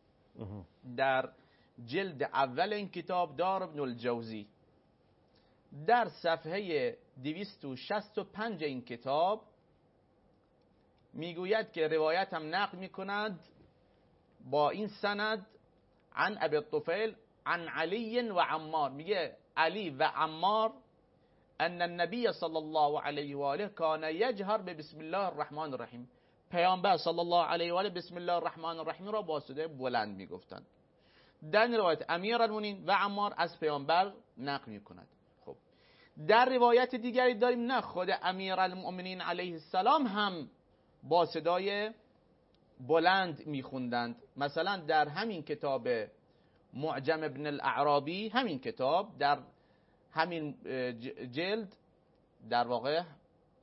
در جلد اول این کتاب دار ابن الجوزی، در صفحه دویست و شصت و پنج این کتاب میگوید که روایت هم نقل میکنند با این سند عن ابی الطفیل عن علی و عمار، میگه علی و عمار ان النبی صلی الله علیه و آله کان یجهر به بسم الله الرحمن الرحیم، پیامبر صلی الله علیه و آله بسم الله الرحمن الرحیم را با صدای بلند میگفتند. در روایت امیرالمؤمنین و عمار از پیامبر نقل میکند. خب در روایت دیگری داریم نه، خود امیرالمؤمنین علیه السلام هم با صدای بلند میخوندند. مثلا در همین کتاب معجم ابن الاعرابی، همین کتاب در همین جلد در واقع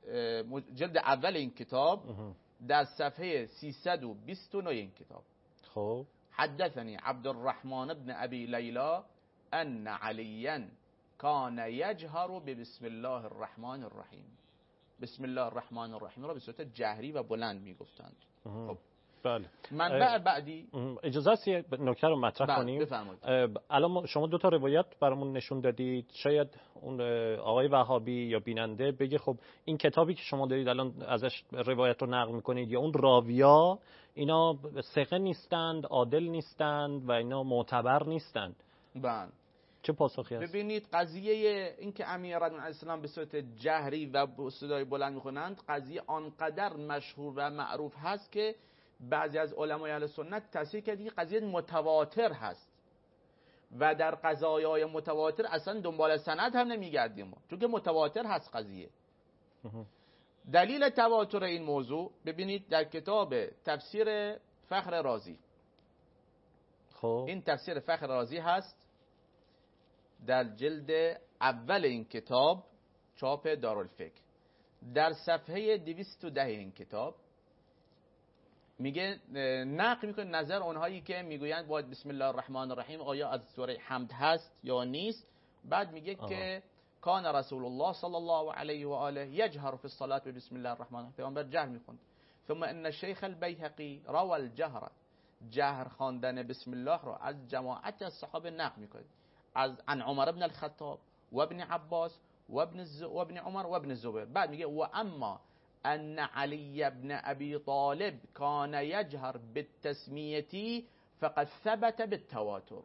جلد اول این کتاب در صفحه سیصد و بیست و نه این کتاب. خب حدثني عبد الرحمن بن ابي ليلى ان عليا كان يجهر ببسم الله الرحمن الرحیم. بسم الله الرحمن الرحیم را به صورت جهری و بلند میگفتند. خب بله. منبع بعدی اجازه است یه نکته رو مطرح کنیم. بفرمایید. الان شما دو تا روایت برامون نشون دادید، شاید اون آقای وهابی یا بیننده بگه خب این کتابی که شما دارید الان ازش روایت رو نقل میکنید یا اون راویا اینا ثقه نیستند، عادل نیستند و اینا معتبر نیستند. بله. چه پاسخی هست؟ ببینید قضیه این که امیرالمومنین علیه السلام به صورت جهری و با صدای بلند میخونند قضیه آنقدر مشهور و معروف هست که بعضی از علمای اهل سنت تصحیح کردن که قضیه متواتر هست و در قضایای متواتر اصلا دنبال سند هم نمیگردیم ما، چون که متواتر هست قضیه. دلیل تواتر این موضوع ببینید در کتاب تفسیر فخر رازی. خب این تفسیر فخر رازی هست در جلد اول این کتاب چاپ دارالفکر در صفحه دویست و ده این کتاب میگه نقل میکنه نظر اونهایی که میگویند باید بسم الله الرحمن الرحیم آیا از سوره حمد هست یا نیست. بعد میگه آه. که کان رسول الله صلی الله علیه و آله یجهر فی الصلاه بسم الله الرحمن الرحیم، پیامبر جهر میخوند. ثم ان الشیخ البیهقی روى الجهر، جهر خواندن بسم الله را از جماعت از صحابه نقل میکنه، از عن عمر بن الخطاب و ابن عباس و ابن الز... و ابن عمر و ابن الزبیر. بعد میگه و اما ان علی ابن ابی طالب کان یجهر بالتسمیه فقد ثبت بالتواتر.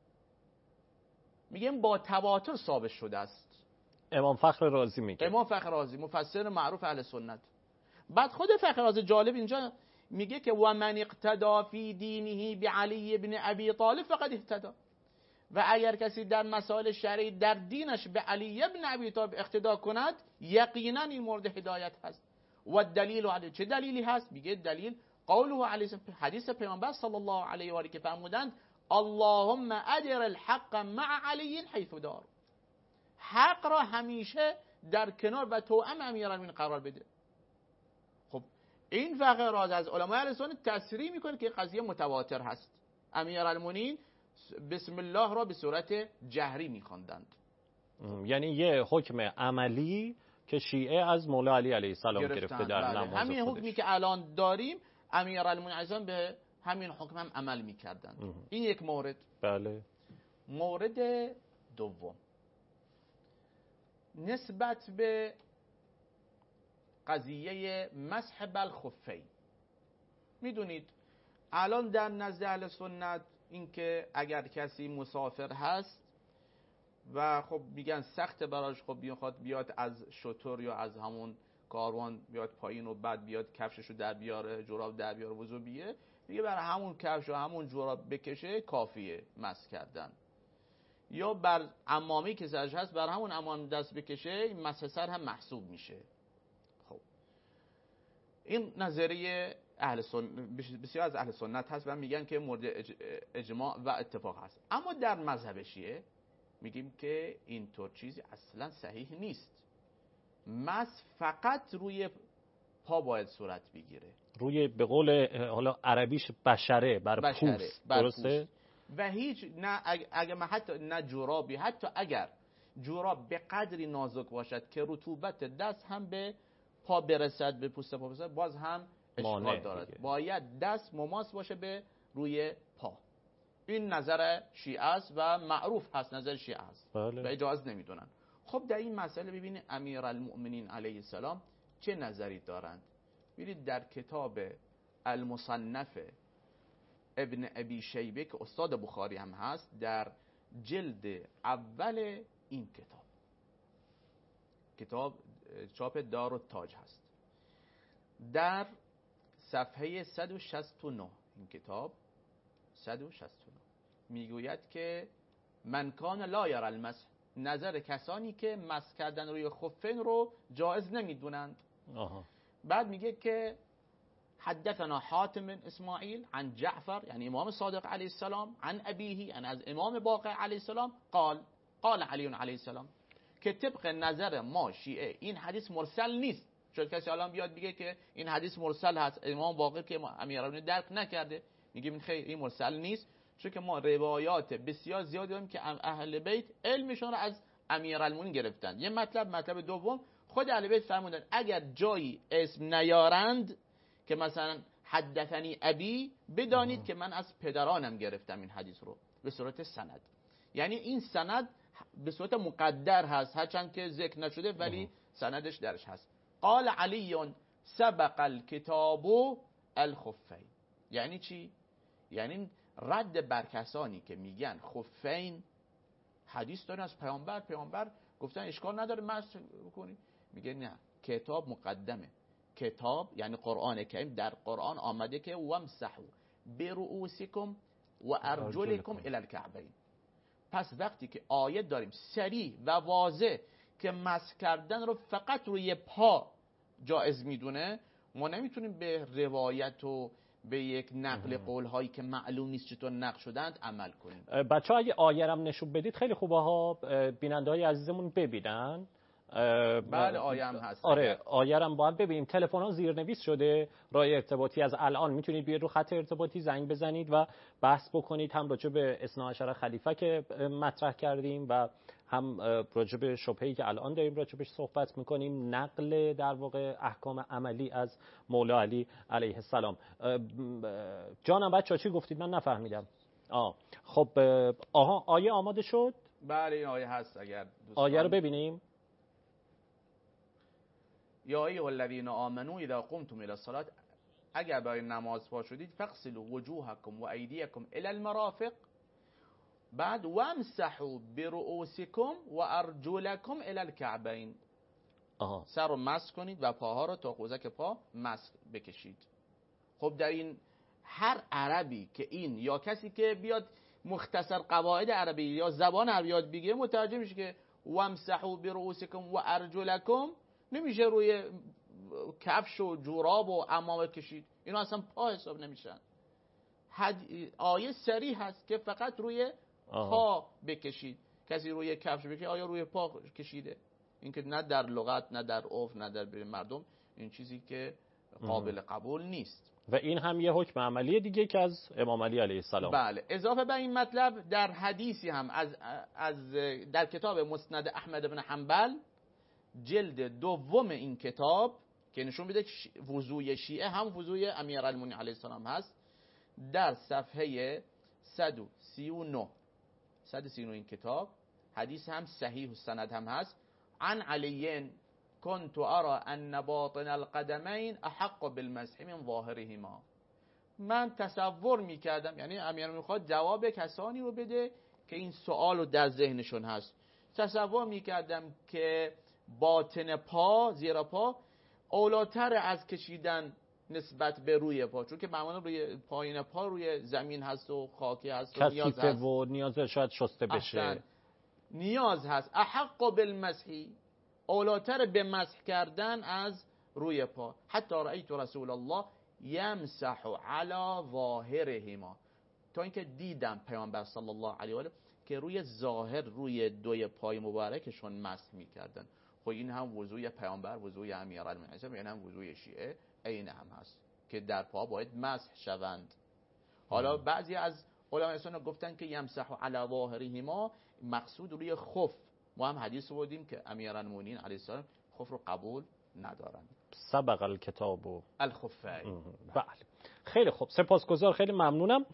میگه با تواتر ثابت شده است. امام فخر رازی میگه، امام فخر رازی مفسر معروف اهل سنت. بعد خود فخر رازی جالب اینجا میگه که و من اقتدا فی دینه بعلی ابن ابی طالب فقد اهتدى، و اگر کسی در مسائل شرعی در دینش به علی ابن ابی طالب اقتدا کند یقینا این مورد هدایت هست. و دلیل علی چه دلیلی هست؟ میگه دلیل قوله علیه حدیث پیامبر صلی الله علیه و آله که فرمودند اللهم ادر الحق مع علی حیث دار، حق را همیشه در کنار و توأم امیرالمومنین قرار بده. خب این فقه راز از علمای اهل سنت تصریح میکنه که قضیه متواتر هست. امیرالمومنین بسم الله را به صورت جهری میخواندند. یعنی یه حکم عملی که شیعه از مولا علی علیه السلام گرفته در بله. نماز همین خودش. حکمی که الان داریم امیرالمومنین علیه السلام به همین حکم هم عمل میکردند. این یک مورد. بله. مورد دوم نسبت به قضیه مسح بالخفین. میدونید الان در نزد اهل سنت این که اگر کسی مسافر هست و خب میگن سخت براش، خب بیاد بیاد از شتر یا از همون کاروان بیاد پایین و بعد بیاد کفششو در بیاره، جوراب در بیاره، وضو بیه، میگه برای همون کفش و همون جوراب بکشه کافیه مسح کردن. یا بر عمامی که سرش هست بر همون عمام دست بکشه این مسح سر هم محسوب میشه. خب این نظریه اهل سنت بسیار از اهل سنت هست و میگن که مورد اجماع و اتفاق هست. اما در مذهب شیعه میگیم که اینطور چیزی اصلا صحیح نیست. مسح فقط روی پا باید صورت بگیره، روی به قول حالا عربیش بشره، بر بشره. پوست، بر درسته پوست. و هیچ نه اگر حتی نه جورابی، حتی اگر جوراب به قدری نازک باشد که رطوبت دست هم به پا برسد، به پوست پا برسد، باز هم اشکال دارد دیگه. باید دست مماس باشه به روی پا. این نظر شیعه است و معروف هست، نظر شیعه است. بله. و اجازه نمیدونن. خب در این مسئله ببینید امیرالمؤمنین علیه السلام چه نظری دارند. ببینید در کتاب المصنف ابن ابی شیبه که استاد بخاری هم هست در جلد اول این کتاب، کتاب چاپ دارالتاج هست، در صفحه صد و شصت و نه این کتاب صد و شصت و نه میگوید که من کان لا یری المسح، نظر کسانی که مسح کردن روی خفین رو جایز نمیدونند. بعد میگه که حدثنا حاتم بن اسماعیل عن جعفر یعنی امام صادق علیه السلام عن ابیه یعنی از امام باقر علیه السلام قال قال علی علیه السلام، که طبق نظر ما شیعه این حدیث مرسل نیست، شاید کسی الان بیاد بگه که این حدیث مرسل هست، امام باقر که امیرالمومنین درک نکرده، میگیم خیر این مرسل نیست، چون که ما روایات بسیار زیادی داریم که اهل بیت علمشون رو از امیرالمومنین گرفتن. یه مطلب مطلب دوم، خود اهل بیت فرمودن اگر جایی اسم نیارند که مثلا حدثنی ابی، بدانید که من از پدرانم گرفتم این حدیث رو به صورت سند. یعنی این سند به صورت مقدر هست، هرچند که ذکر نشده ولی سندش درش هست. قال علی سبق الکتاب الخفین. یعنی چی؟ یعنی رد بر کسانی که میگن خفین حدیث دارن از پیامبر، پیامبر گفتن اشکال نداره مسح بکنی، میگه نه، کتاب مقدمه. کتاب یعنی قرآن کریم، در قرآن آمده که وامسحوا برؤوسکم و ارجلکم الی الکعبین. پس وقتی که آیت داریم صریح و واضح که مسح کردن رو فقط روی پا جایز میدونه، ما نمیتونیم به روایت و به یک نقل قول هایی که معلوم نیست چطور نقل شدند عمل کنیم. بچه ها اگه آیرم نشون بدید خیلی خوبه ها، بیننده های عزیزمون ببینن. بله آیه هم هست. آره آیه هم باید ببینیم. تلفن ها زیرنویس شده، راه ارتباطی از الان میتونید بیاید رو خط ارتباطی زنگ بزنید و بحث بکنید، هم راجع به اثنا عشر خلیفه که مطرح کردیم و هم راجع به شبهه‌ای که الان داریم راجع بهش صحبت میکنیم، نقل در واقع احکام عملی از مولا علی علیه السلام. جانم بچه‌ها چی گفتید من نفهمیدم؟ آه خب آها آیه آماده شد؟ بله این آیه هست. اگر آیه رو ببینیم. یا ایها الذین آمنوا اذا قمتم الى الصلاة، اگر برای نماز پا شدید فاغسلوا وجوهکم و ایدیکم الى المرافق، بعد وامسحوا برؤوسکم و ارجلکم الی الکعبین. آها. سر رو مسح کنید و پاها رو تا قوزک پا مسح بکشید. خب در این هر عربی که این یا کسی که بیاد مختصر قواعد عربی یا زبان عربی یاد بگیره متوجه میشه که وامسحوا برؤوسکم و ارجلکم نمیشه روی کفش و جوراب و عمامه کشید، اینا اصلا پا حساب نمیشن. آیه صریح هست که فقط روی آه. پا بکشید. کسی روی کفش بکشه آیا روی پا کشیده؟ این که نه در لغت نه در عرف نه در بین مردم این چیزی که قابل قبول نیست. و این هم یه حکم عملی دیگه که از امام علی علیه السلام. بله. اضافه بر این مطلب در حدیثی هم از از در کتاب مسند احمد بن حنبل جلد دوم این کتاب که نشون میده وضوی شیعه هم وضوی امیرالمومنین علیه السلام هست، در صفحه صد و سی و نه صد و سی و نه این کتاب حدیث هم صحیح و سند هم هست. عن علی كنت ارى ان باطن القدمین احق بالمسح من ظاهرهما. من تصور میکردم، یعنی امیرالمومنین میخواد جواب کسانی رو بده که این سوال رو در ذهنشون هست، تصور میکردم که باطن پا، زیر پا اولاتر از کشیدن نسبت به روی پا، چون که معمولا روی پایین پا روی زمین هست و خاکی هست و نیاز هست و نیاز شاید شسته بشه، نیاز هست. احق بالمسح، اولاتر به مسح کردن از روی پا. حتی رأیت رسول الله یمسح علی ظاهرهما، تا اینکه دیدم پیامبر صلی الله علیه و آله که روی ظاهر روی دوی پای مبارکشون مسح میکردن. خب این هم وضوی پیامبر، وضوی امیرالمومنین، این هم وضوی شیعه عین هم هست که در پا باید مسح شوند. حالا بعضی از علمای سنت گفتن که یمسح علی ظاهرهما مقصود روی خف. ما هم حدیث رو بودیم که امیرالمومنین علیه السلام خف رو قبول ندارند. سبق الکتاب و الخفین. بله خیلی خوب، سپاسگزار، خیلی ممنونم.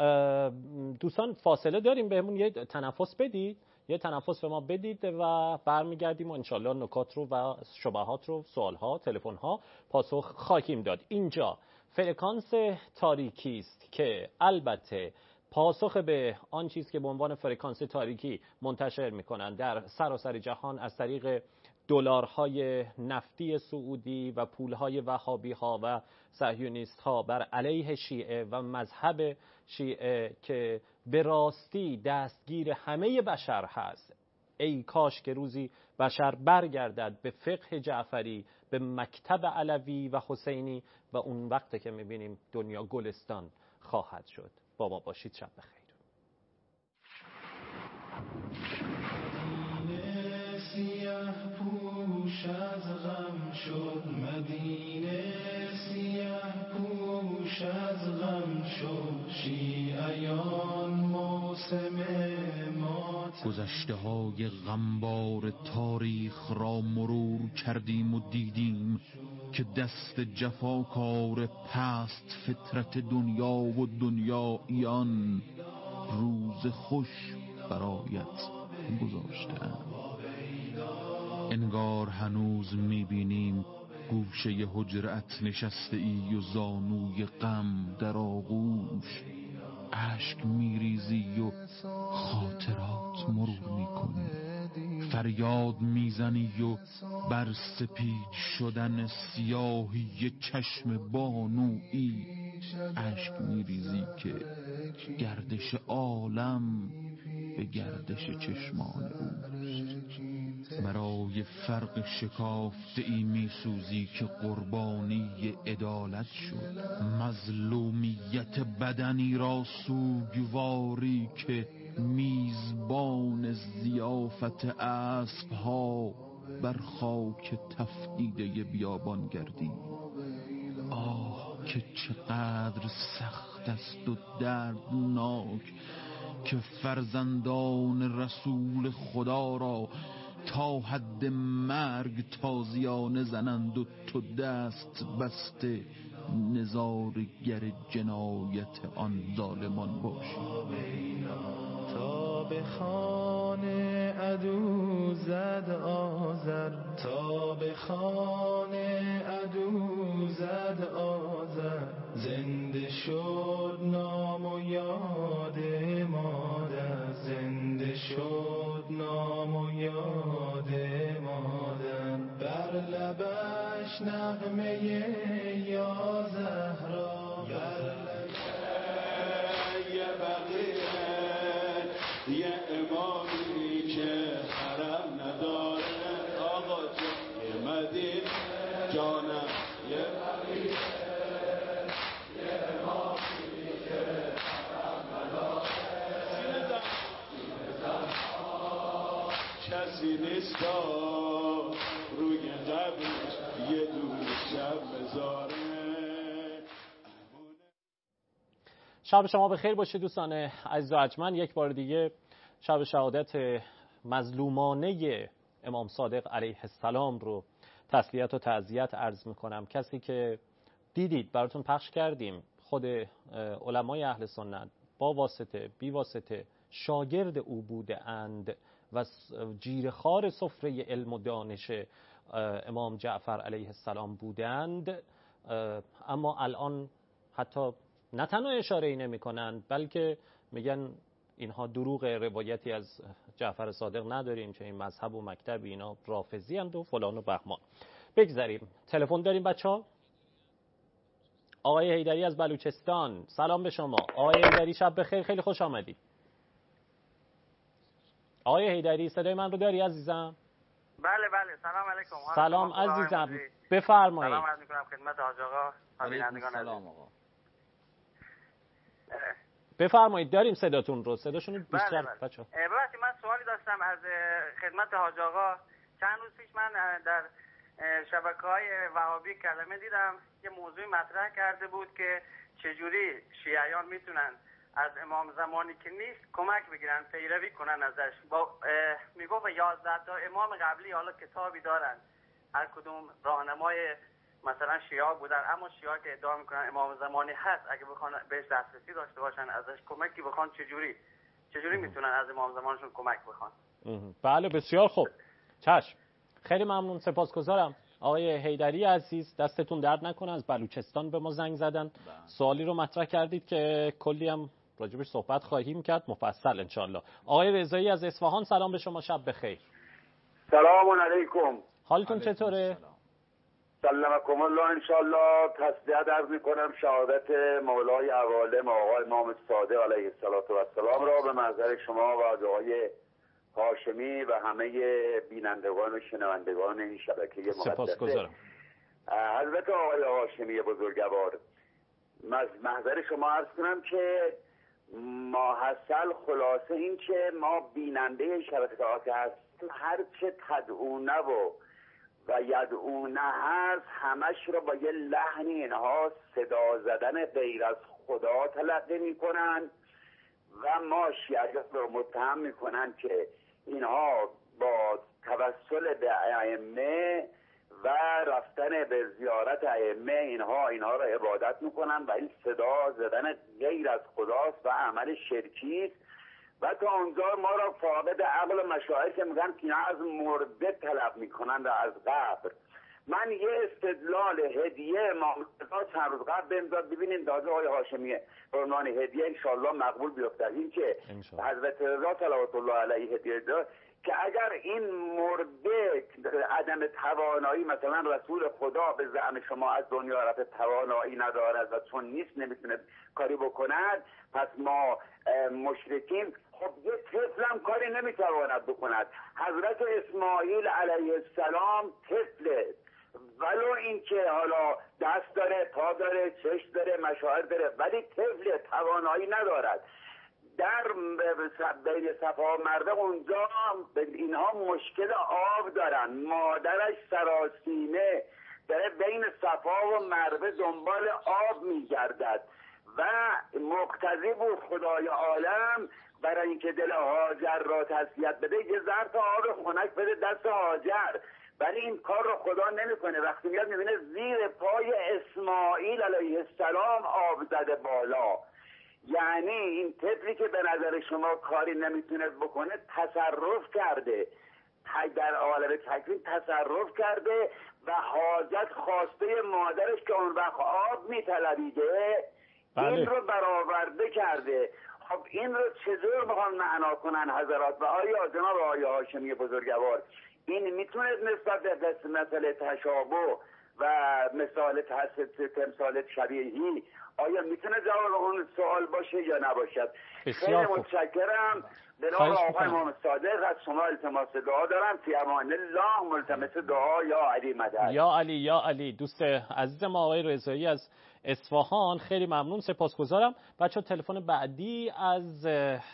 دوستان فاصله داریم، بهمون یه تنفس بدید، یه تنفس به ما بدید و برمیگردیم و انشالله نکات رو و شبهات رو، سوالها، تلفن‌ها پاسخ خواهیم داد. اینجا فرکانس تاریکی است که البته پاسخ به آن چیز که به عنوان فرکانس تاریکی منتشر میکنن در سراسر جهان از طریق دلارهای نفتی سعودی و پولهای وهابی ها و صهیونیست ها بر علیه شیعه و مذهب شیعه که به راستی دستگیر همه بشر هست. ای کاش که روزی بشر برگردد به فقه جعفری، به مکتب علوی و حسینی و اون وقت که میبینیم دنیا گلستان خواهد شد. با ما باشید. شب بخیر. سیاه پوش پوش از غم شد مدینه، سیه پوش از غم شد شیعیان موسم ماتم. گذشته های غمبار تاریخ را مرور کردیم و دیدیم که دست جفاکار پست فطرت دنیا و دنیاییان روز خوش برایت گذاشتند. انگار هنوز میبینیم گوشه حجرت نشسته ای و زانوی غم در آغوش اشک میریزی و خاطرات مرور میکنی، فریاد میزنی و بر سپید شدن سیاهی چشم بانویی اشک میریزی که گردش عالم به گردش چشمان او. برای فرق شکافته ای میسوزی که قربانی عدالت شد، مظلومیت بدنی را سوگواری که میزبان ضیافت اسب‌ها بر خاک تفدیده بیابان گردی. آه که چقدر سخت است و دردناک که فرزندان رسول خدا را تا حد مرگ تازیانه زنند و تو دست بسته نظارگر جنایت آن ظالمان باشی. تا به خانه عدو زد آذر، تا به خانه عدو زد آذر، زنده شد نام و یاد مادر، زنده شد نام و یاد مادر. بر لبش نغمه یا زهرا، بر لبش یه بقیه، یه امامی که حرم نداره. آقا جان یه مدینه جانم، یه بقیه، یه امامی که حرم نداره. کسی نیست روی قبرش یه دور شب بذاره. شب شما بخیر باشه دوستان عزیز و ارجمند. یک بار دیگه شب شهادت مظلومانه امام صادق علیه السلام رو تسلیت و تعزیت عرض میکنم. کسی که دیدید براتون پخش کردیم، خود علمای اهل سنت با واسطه بی واسطه شاگرد او بوده اند و جیرخوار سفره علم و دانش امام جعفر علیه السلام بودند، اما الان حتی نه تنها اشاره ای نمی کنند بلکه میگن اینها دروغ، روایتی از جعفر صادق نداریم، چه این مذهب و مکتب اینا رافضی اند و فلان و بهمان. بگذاریم. تلفن داریم بچه ها. آقای حیدری از بلوچستان، سلام به شما. آقای حیدری شب بخیر، خیلی خوش آمدید. آقای حیدری صدای من رو داری عزیزم؟ بله بله، سلام علیکم. سلام عزیزم، بفرمایید. سلام عرض می‌کنم خدمت حاج آقا و بینندگان. سلام آقا. بفرمایید، داریم صداتون رو. صداشون بیشتر بله بچه‌ها. ببخشید من سوالی داشتم از خدمت حاج آقا. چند روز پیش من در شبکه‌های وهابی کلمه دیدم که موضوعی مطرح کرده بود که چجوری شیعیان میتونن از امام زمانی که نیست کمک بگیرن، پیروی کنن ازش. با میگفت یازده تا امام قبلی حالا کتابی دارن، هر کدوم راهنمای مثلا شیعه بودن، اما شیعه که ادعا میکنن امام زمانی هست، اگه بخوان بهش دسترسی داشته باشن ازش کمکی بخوان، چجوری چجوری میتونن از امام زمانشون کمک بخوان؟ بله بسیار خوب، چشم. خیلی ممنون، سپاسگزارم آقای حیدری عزیز، دستتون درد نکنه. از بلوچستان به ما زنگ زدن، سوالی رو مطرح کردید که کلی هم راجبش صحبت خواهیم کرد مفصل انشالله. آقای رضایی از اصفهان، سلام به شما، شب بخیر. سلام علیکم. حالتون چطوره؟ سلامکم الله. انشالله تسلیت عرض میکنم شهادت مولای عوالم آقا امام صادق علیه السلام را به محضر شما و آقای هاشمی و همه بینندگان و شنوندگان این شبکه مقدسه. سپاسگزارم. حضرت آقای هاشمی بزرگوار، محضر شما عرض کنم که ماحصل خلاصه این که ما بیننده شبکه هستیم، هرچه تدعونه و و یدعونه هست همش رو با یه لحن اینها صدا زدن غیر از خدا تلقی میکنن و ما شیعیات رو متهم میکنن که اینها با توسل به ائمه و رفتن به زیارت ائمه اینها اینها رو عبادت میکنن و این صدا زدن غیر از خداست و عمل شرکی است. و تا اونجا ما را فاقد عقل و مشاعر که میگن که اینا از مرده طلب میکنن و از قبر. من یه استدلال هدیه امام رضا چند روز قبل بنزاد ببینیم دازه های هاشمیه به عنوان هدیه انشالله مقبول بیفتد. این که حضرت رضا صلوات الله علیه هدیه داد که اگر این مرده عدم توانایی، مثلا رسول خدا به زعم شما از دنیا رفت توانایی ندارد و چون نیست نمیتونه کاری بکند، پس ما مشرکیم. خب یه طفل هم کاری نمیتواند بکند. حضرت اسماعیل علیه السلام طفله، ولو اینکه حالا دست داره، پا داره، چشم داره، مشاعر داره، ولی طفل توانایی ندارد. در بین صفا و مروه اونجا اینها مشکل آب دارن. مادرش سراسیمه داره بین صفا و مروه دنبال آب میگردد و مقتضی بود خدای عالم برای اینکه دل هاجر را تسلیت بده یه ظرف آب خنک بده دست هاجر، ولی این کار رو خدا نمیکنه. وقتی میاد میبینه زیر پای اسماعیل علیه السلام آب زده بالا. یعنی این طفلی که به نظر شما کاری نمیتونه بکنه تصرف کرده در عالم تکوین، تصرف کرده و حاجت خواسته مادرش که اون وقت آب میطلبیده این رو برآورده کرده. خب این رو چطور بخوان معنا کنن حضرات؟ و آیا جناب آقای هاشمی بزرگوار این میتونه نسبت به مسئله تشابه و مثال تمثال شبیهی آیا میتونه جواب اون سوال باشه یا نباشد؟ خیلی متشکرم. به نام آقای امام صادق از شما التماس دعا دارم. فی امان الله. ملتمس دعا. یا علی مدد. یا علی یا علی. دوست عزیز ما آقای رضایی از اصفهان، خیلی ممنون، سپاسگزارم. بچه تلفن بعدی از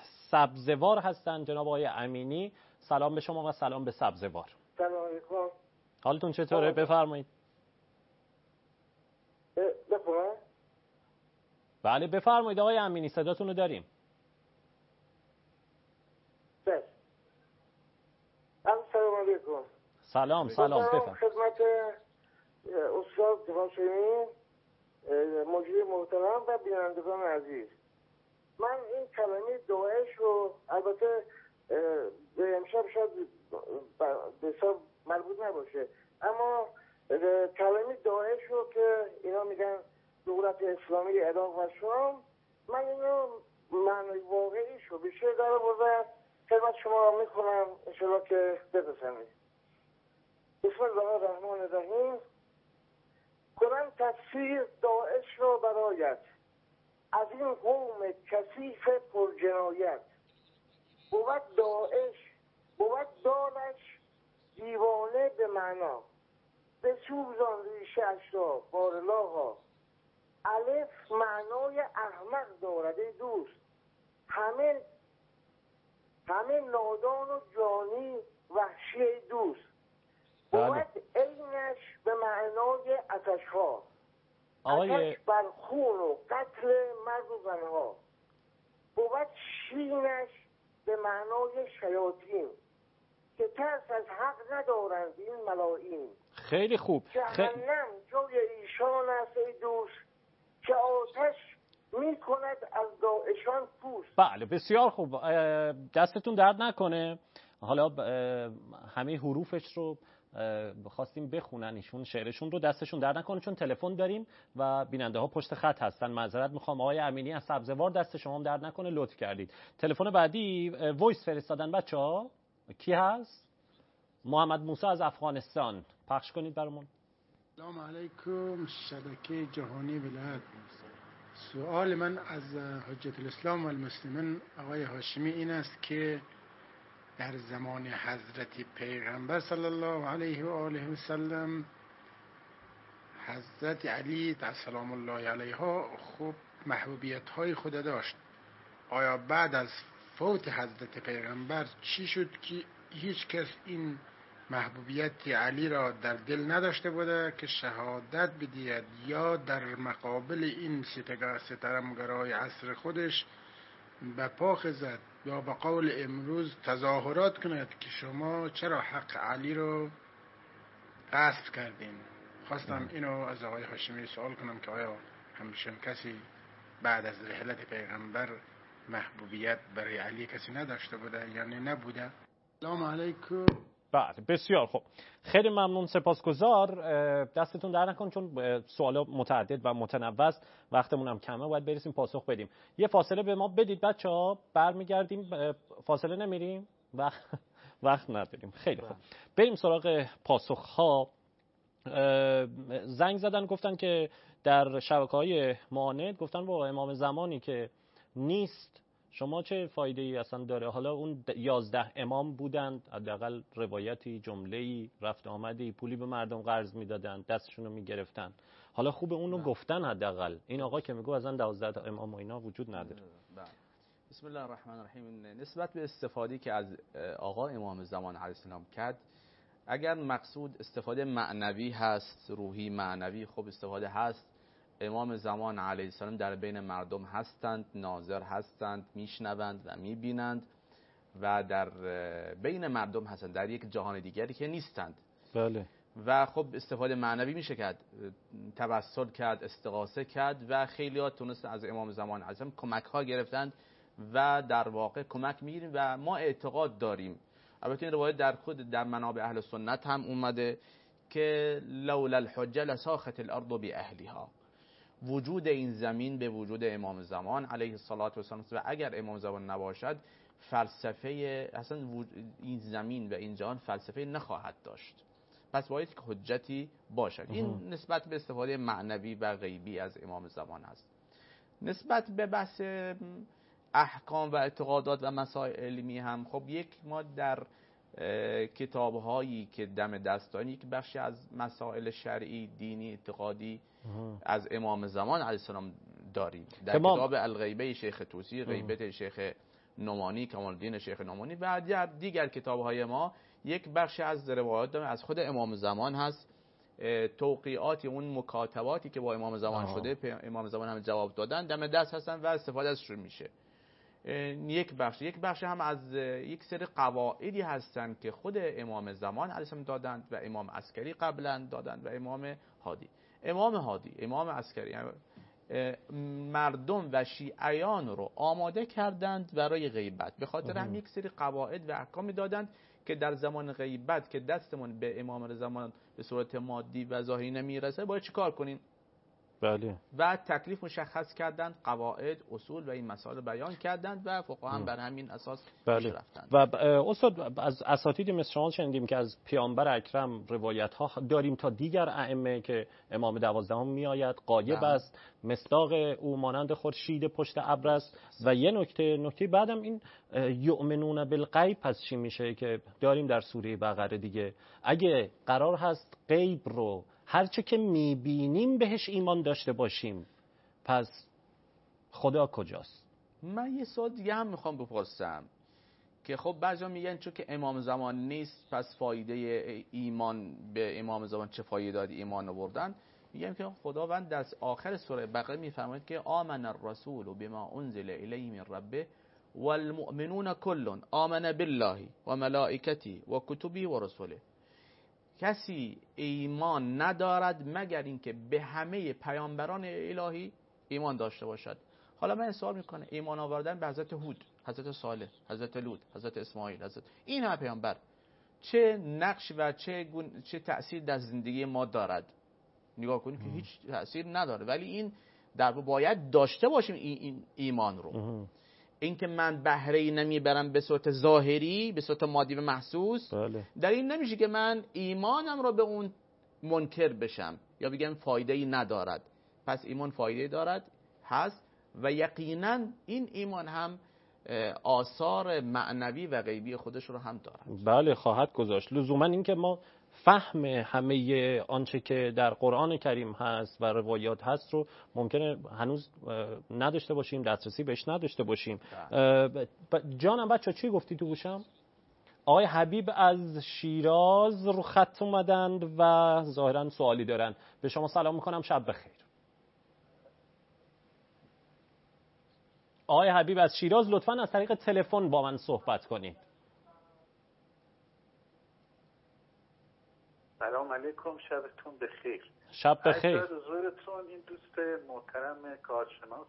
سبزوار هستن، جناب آقای امینی. سلام به شما و سلام به سبزوار. سلام علیکم. حالتون چطوره؟ بفرمایید. بفرمایید. بله بفرمایید آقای امینی، صداتون رو داریم. بله. سلام علیکم. سلام سلام بفرمایید. خدمت استاد هاشمی، مجری محترم و بینندگان عزیز، من این کلمه داعش رو البته به امشب شاید به حساب مربوط نباشه، اما کلمه داعش رو که اینا میگن دولت اسلامی عراق و شام، من اینو معنی واقعیش رو به شعر در آوردم خدمت شما میکنم انشاءالله که بپسندید. بسم الله الرحمن الرحیم. کنم تفسیر داعش را برایت از این قوم کثیف پرجنایت. بود داعش بود دانش دیوانه به معنا، به سوزان ریشه اش را بارلاها. الف معنای احمق دارد ای دوست، همه همه نادان و جانی وحشی ای دوست. بود اینش به معنای آتش‌ها، آتش بر خون و قتل مرد و زنها. بود شینش به معنای شیاطین که ترس از حق ندارند این ملائین. خیلی خوب. جهنم جای ایشان است ای دوست که آتش می کند از داعشان پوست. بله بسیار خوب، دستتون درد نکنه. حالا همه حروفش رو خواستیم بخونن ایشون، شعرشون رو، دستشون درد نکنه چون تلفن داریم و بیننده ها پشت خط هستن. معذرت میخوام آقای امینی از سبزوار، دست شما هم درد نکنه، لطف کردید. تلفن بعدی وایس فرستادن بچه‌ها. کی هست؟ محمد موسی از افغانستان، پخش کنید برامون. سلام علیکم شبکه جهانی ولایت. سوال من از حجت الاسلام و المسلمین آقای هاشمی این است که در زمان حضرت پیغمبر صلی الله علیه و آله و سلم حضرت علی سلام الله علیها خوب محبوبیت های خود داشت. آیا بعد از فوت حضرت پیغمبر چی شد که هیچ کس این محبوبیت علی را در دل نداشته بوده که شهادت بدهد یا در مقابل این ستمگرای عصر خودش به پا خزد یا به قول امروز تظاهرات کند که شما چرا حق علی رو غصب کردین. خواستم اینو از آقای هاشمی سوال کنم که آیا همچنین کسی بعد از رحلت پیغمبر محبوبیت برای علی کسی نداشته بوده یا نه نبوده؟ سلام علیکم. بله بسیار خوب، خیلی ممنون، سپاسگزار. دستتون در نکن چون سوال متعدد و متنوع است، وقتمون هم کمه، باید برسیم پاسخ بدیم. یه فاصله به ما بدید بچه‌ها، برمیگردیم. فاصله نمیریم، وقت وقت نداریم. خیلی خوب، بریم سراغ پاسخ‌ها. زنگ زدن گفتن که در شبکه‌های معاند گفتن با امام زمانی که نیست شما چه فایده ای اصلا داره؟ حالا اون یازده امام بودند، حداقل روایتی، جمله‌ای، رفت آمدی، پولی به مردم قرض میدادن، دستشون رو میگرفتن. حالا خوب اون رو گفتن حداقل. این آقا که میگه اصلا دوازده امام و اینا وجود نداره. بسم الله الرحمن الرحیم. نسبت به استفاده که از آقا امام زمان علیه السلام کرد، اگر مقصود استفاده معنوی هست، روحی معنوی، خب استفاده هست. امام زمان علیه السلام در بین مردم هستند، ناظر هستند، میشنوند و میبینند و در بین مردم هستند، در یک جهان دیگری که نیستند. بله. و خب استفاده معنوی میشه کرد، توسل کرد، استغاثه کرد و خیلی ها تونست از امام زمان علیه السلام کمک ها گرفتند و در واقع کمک میگیریم و ما اعتقاد داریم. البته این روایت در خود در منابع اهل سنت هم اومده که لولا الحجه لساخت الارض باهلها، وجود این زمین به وجود امام زمان علیه الصلاة والسلام و اگر امام زمان نباشد فلسفه اصلا این زمین و این جهان فلسفه نخواهد داشت. پس باید که حجتی باشد. این نسبت به استفاده معنوی و غیبی از امام زمان است. نسبت به بحث احکام و اعتقادات و مسائل علمی هم خب یک ما در کتاب‌هایی که دم دست داریم یک بخشی از مسائل شرعی، دینی، اعتقادی از امام زمان علیه السلام داریم. در کتاب الغیبه شیخ توسی، غیبت شیخ نعمانی، کمال الدین شیخ نعمانی و در دیگر کتاب‌های ما یک بخشی از روایات از خود امام زمان هست، توقیعاتی، اون مکاتباتی که با امام زمان آه. شده، امام زمان هم جواب دادن، دم دست هستن و استفاده ازشون میشه. یک بخش یک بخش هم از یک سری قواعدی هستن که خود امام زمان علیه السلام دادند و امام عسکری قبلا دادند و امام هادی. امام هادی، امام عسکری مردم و شیعیان رو آماده کردند برای غیبت، به خاطر هم یک سری قواعد و احکامی دادند که در زمان غیبت که دستمون به امام زمان به صورت مادی و ظاهری نمیرسه باید چیکار کنیم. بله. و تکلیف مشخص کردند، قواعد، اصول و این مسائل بیان کردند و فقها هم بر همین اساس بله. رفتند. و استاد از اساتید مثل شما شنیدیم که از پیامبر اکرم روایت ها داریم تا دیگر ائمه که امام دوازدهم میآید غایب است، مصداق او مانند خورشید پشت ابر است. و یه نکته نکته بعدم این یؤمنون بالغیب پس چی میشه که داریم در سوره بقره دیگه، اگه قرار هست غیب رو هرچه که میبینیم بهش ایمان داشته باشیم، پس خدا کجاست؟ من یه سوال دیگه هم میخوام بپرسم که خب بعضیا میگن چون که امام زمان نیست پس فایده ایمان به امام زمان چه فایده داد ایمان آوردن؟ میگم که خداوند در آخر سوره بقره میفرماید که آمن الرسول بما انزل الیه من ربه والمؤمنون كل آمن بالله و ملائکته و کتبه و رسوله. کسی ایمان ندارد مگر اینکه به همه پیامبران الهی ایمان داشته باشد. حالا من سوال میکنم، ایمان آوردن به حضرت هود، حضرت صالح، حضرت لوط، حضرت اسماعیل، حضرت این همه پیامبر چه نقش و چه گون... چه تأثیر در زندگی ما دارد؟ نگاه کنید که هیچ تأثیر نداره، ولی این در باید داشته باشیم این, این ایمان رو. این که من بهره‌ای نمیبرم به صورت ظاهری، به صورت مادی و محسوس، بله. در این نمیشه که من ایمانم رو به اون منکر بشم یا بگم فایده‌ای ندارد. پس ایمان فایده دارد، هست و یقینا این ایمان هم آثار معنوی و غیبی خودش رو هم دارد. بله خواهد گذاشت. لزوما این که ما فهم همه آنچه که در قرآن کریم هست و روایات هست رو ممکنه هنوز نداشته باشیم، دسترسی بهش نداشته باشیم. جانم بچه چی گفتی تو گوشم؟ آقای حبیب از شیراز رو خط اومدند و ظاهرا سوالی دارن. به شما سلام میکنم، شب بخیر. آقای حبیب از شیراز، لطفاً از طریق تلفن با من صحبت کنید. سلام علیکم، شبتون بخیر. شب بخیر. از حضورتون این دوست محترم کارشناس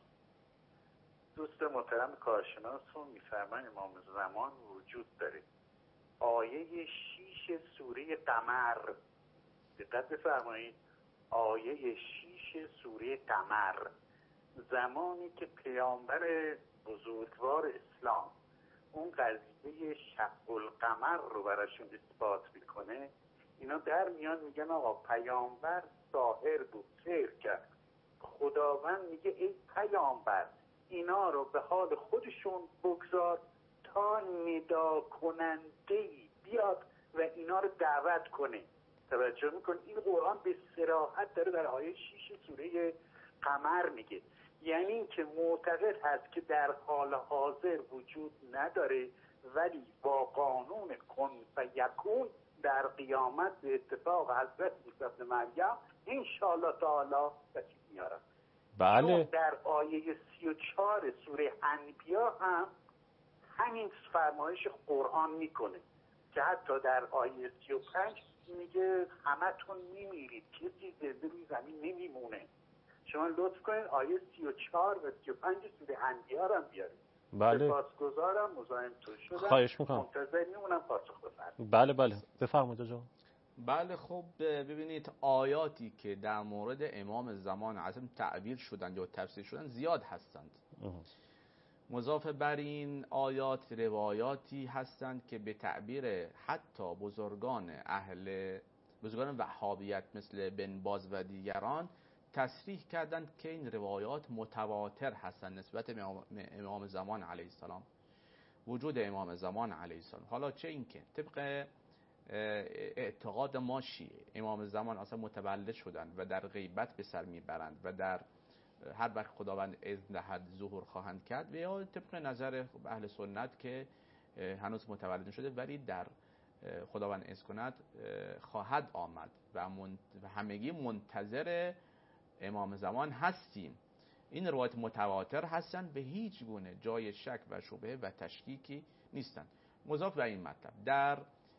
دوست محترم کارشناستون میفرمایند امام زمان وجود داره. آیه شیش سوره قمر، دقت بفرمایید، آیه شیش سوره قمر، زمانی که پیامبر بزرگوار اسلام اون قضیه شق القمر رو براشون اثبات میکنه، اینا در میان میگن آقا پیامبر ساحر بود، سحر کرد. خداوند میگه ای پیامبر اینا رو به حال خودشون بگذار تا ندا کننده‌ای بیاد و اینا رو دعوت کنه. توجه میکن این قرآن به صراحت داره در آیه شیش سوره قمر میگه، یعنی این که معتقد هست که در حال حاضر وجود نداره، ولی با قانون کن فیکون در قیامت به اتفاق حضرت عیسی ابن مریم انشاءالله تعالی تشریف میارن. بله. در آیه سی و چهار سوره انبیا هم همین فرمایش قرآن میکنه که حتی در آیه سی و پنج میگه همتون میمیرید، کسی زنده روی زمین نمیمونه. شما لطف کنید آیه سی و چهار و سی و پنج سوره انبیا رو هم بیارید. بله. سپاسگزارم، مزاحمتون شدم. خواهش میکنم. منتظر میمونم پاسخ بفرمایید. بله بله بفرمایید آقا. بله خب ببینید آیاتی که در مورد امام زمان اعظم تعبیر شدند یا تفسیر شدند زیاد هستند. مضاف بر این آیات روایاتی هستند که به تعبیر حتی بزرگان اهل بزرگان وهابیت مثل بن باز و دیگران تصریح کردند که این روایات متواتر هستند نسبت به امام زمان علیه السلام، وجود امام زمان علیه السلام. حالا چه این که طبق اعتقاد ما شیعه امام زمان اصلا متولد شدند و در غیبت به سر میبرند و در هر وقت خداوند اذن دهد ظهور خواهند کرد، و یا طبق نظر اهل سنت که هنوز متولد شده ولی در خداوند اذن کند خواهد آمد و همگی منتظر امام زمان هستیم. این روایت متواتر هستند، به هیچ گونه جای شک و شبهه و تشکیکی نیستند. مضاف به این مطلب در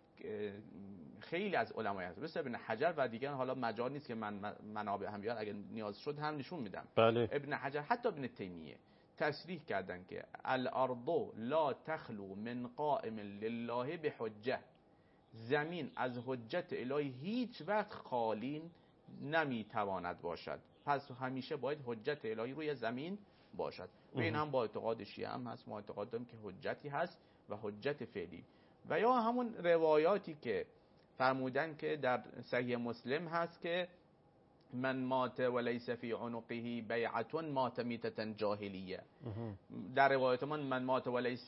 خیلی از علمای هست مثل ابن حجر و دیگران، حالا مجال نیست که من منابع هم بیان، اگه نیاز شد هم نشون میدم. بله. ابن حجر حتی ابن تیمیه تصریح کردن که الارض لا تخلو من قائم لله به حجه، زمین از حجت الهی هیچ وقت خالی نمیتواند باشد، پس همیشه باید حجت الهی روی زمین باشد. و این هم با اعتقاد شیعه هم هست، ما اعتقاد داریم که حجتی هست و حجت فعلی. و یا همون روایاتی که فرمودن که در صحیح مسلم هست که من مات وليس فی عنقه بیعة مات میتة جاهلیه. در روایت من من مات وليس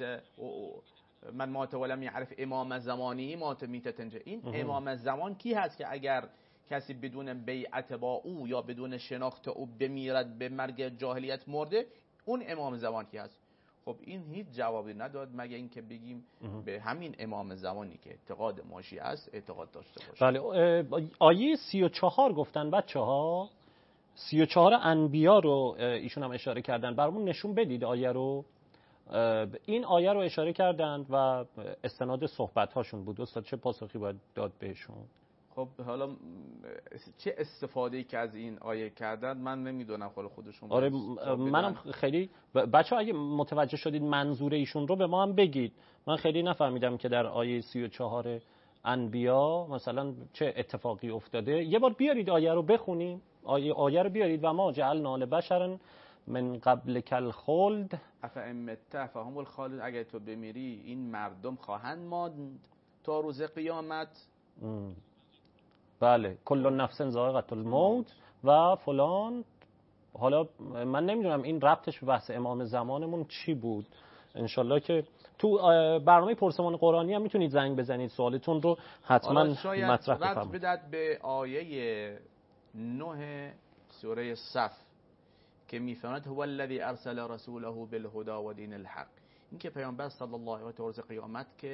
من مات ولم يعرف امام زمانی مات میتة جاهلیه. این امام زمان کی هست که اگر کسی بدون بیعت با او یا بدون شناخت او بمیرد به مرگ جاهلیت مرده، اون امام زمان کی هست؟ خب این هیچ جوابی نداد مگه اینکه بگیم به همین امام زمانی که اعتقاد ما شیعه است اعتقاد داشته باشه. بله. آیه سی و چهار گفتن بچه ها، سی و چهار انبیا رو ایشون هم اشاره کردن، برامون نشون بدید آیه رو. این آیه رو اشاره کردند و استناد صحبت هاشون بود. استاد چه پاسخی باید داد بهشون؟ خب حالا چه استفاده‌ای که از این آیه کردن من نمیدونم، خود خودشون. آره منم خیلی بچه‌ها اگه متوجه شدید منظور ایشون رو به ما هم بگید. من خیلی نفهمیدم که در آیه سی و چهار انبیا مثلا چه اتفاقی افتاده. یه بار بیارید آیه رو بخونیم. آیه آیه رو بیارید و ما جعلنا لبشر من قبل کل خلد افامت فهم الخالد، اگه تو بمیری این مردم خواهند ماند تا روز قیامت. ام. بله کل نفس ذائقة الموت و فلان. حالا من نمیدونم این ربطش به بحث امام زمانمون چی بود. انشالله که تو برنامه پرسمان قرآنی هم میتونید زنگ بزنید سوالتون رو حتما مطرح بفرمایید. ربط بدد به آیه نه سوره صف که میفرماید هو الذی ارسل رسوله بالهدى و دین الحق. این که پیامبر صلی الله علیه و آله روز قیامت که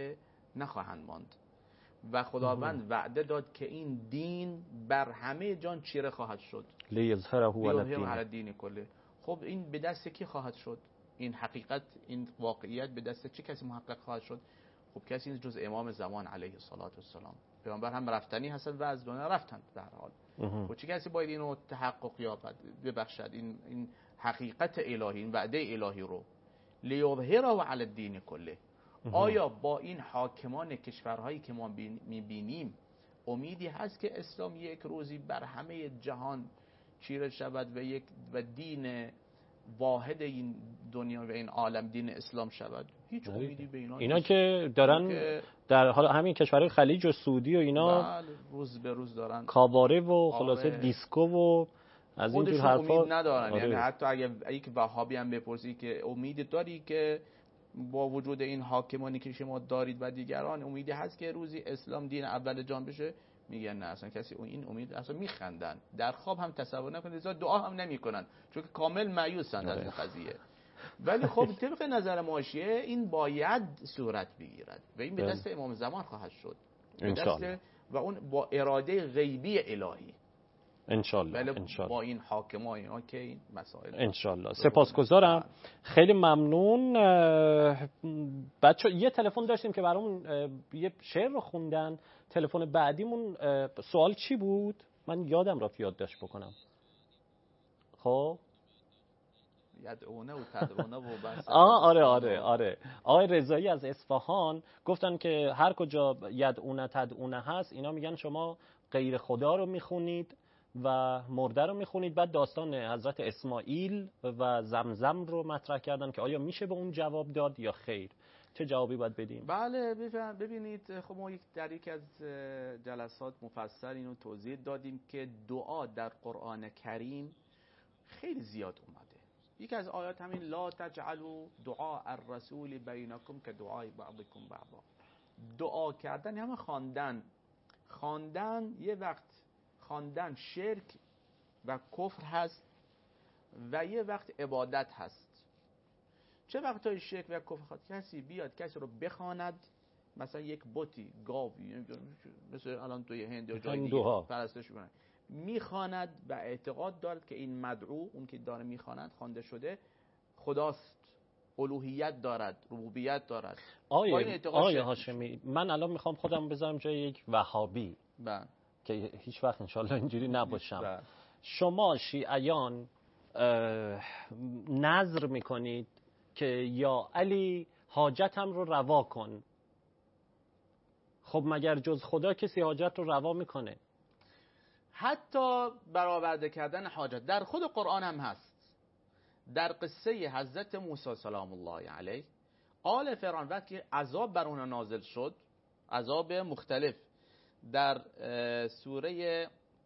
نخواهند ماند و خداوند وعده داد که این دین بر همه جان چیره خواهد شد. لیظهره علی الدین کله. خب این به دست کی خواهد شد؟ این حقیقت، این واقعیت به دست چه کسی محقق خواهد شد؟ خب کسی جز امام زمان علیه الصلاة والسلام. پیامبر هم رفتنی هستند و از دنیا رفتند در حال. و چه کسی باید اینو تحقق یابد، ببخشد این این حقیقت الهی، این وعده الهی رو لیظهره علی الدین کله. آیا با این حاکمان کشورهایی که ما میبینیم امیدی هست که اسلام یک روزی بر همه جهان چیره شود و یک و دین واحد این دنیا و این عالم دین اسلام شود؟ هیچ امیدی به اینا اینا که دارن که در حال همین کشورهای خلیج و سعودی و اینا بله روز به روز دارن کاباره و خلاصه دیسکو و از این جور حرفا امید ندارن. یعنی حتی اگه یک وهابی هم بپرسی که امید داری که با وجود این حاکمانی که شما دارید و دیگران امیدی هست که روزی اسلام دین اول جان بشه؟ میگن نه، اصلا کسی این امید اصلا میخندن، در خواب هم تصور نکنید، دعا هم نمیکنن چون که کامل مایوسند از این قضیه. ولی خب طبق نظر ماشیه این باید صورت بگیرد و این به دست امام زمان خواهد شد به دست و اون با اراده غیبی الهی انشالله. انشالله با این حاکما اینا که این مسائل انشالله. سپاسگزارم، خیلی ممنون. بچه یه تلفن داشتیم که برامون یه شعر رو خوندن. تلفن بعدیمون سوال چی بود؟ من یادم رفت یادداشت بکنم. خب یدعونه و تدعونه و بس. آه آره آره آره آقای رضایی از اصفهان گفتن که هر کجا یدعونه تدعونه هست اینا میگن شما غیر خدا رو میخونید و مرده رو میخونید. بعد داستان حضرت اسماعیل و زمزم رو مطرح کردن که آیا میشه به اون جواب داد یا خیر؟ چه جوابی باید بدیم؟ بله ببینید، خب ما یک در یک از جلسات مفصل اینو توضیح دادیم که دعا در قرآن کریم خیلی زیاد اومده. یک از آیات همین لا تجعلوا دعاء الرسول بینکم که دعای بعضکم بعضا. دعا کردن همه خواندن خواندن یه وقت خواندن شرک و کفر هست و یه وقت عبادت هست. چه وقتای شرک و کفر هست؟ کسی بیاد کسی رو بخواند، مثلا یک بتی گاوی مثل الان توی هند یا جای دیگه پرستش می‌کنن، میخواند و اعتقاد دارد که این مدعو، اون که داره میخواند خوانده شده، خداست، الوهیت دارد، ربوبیت دارد. آیه آیه هاشمی، من الان میخوام خودم بذارم جای یک وهابی بله که هیچ وقت انشالله اینجوری نباشم. بله. شما شیعیان نظر میکنید که یا علی حاجتم رو روا کن. خب مگر جز خدا کسی حاجت رو روا میکنه؟ حتی برآورده کردن حاجت در خود قرآن هم هست. در قصه حضرت موسی سلام الله علیه، آل فرعون وقتی عذاب بر اونها نازل شد، عذاب مختلف، در سوره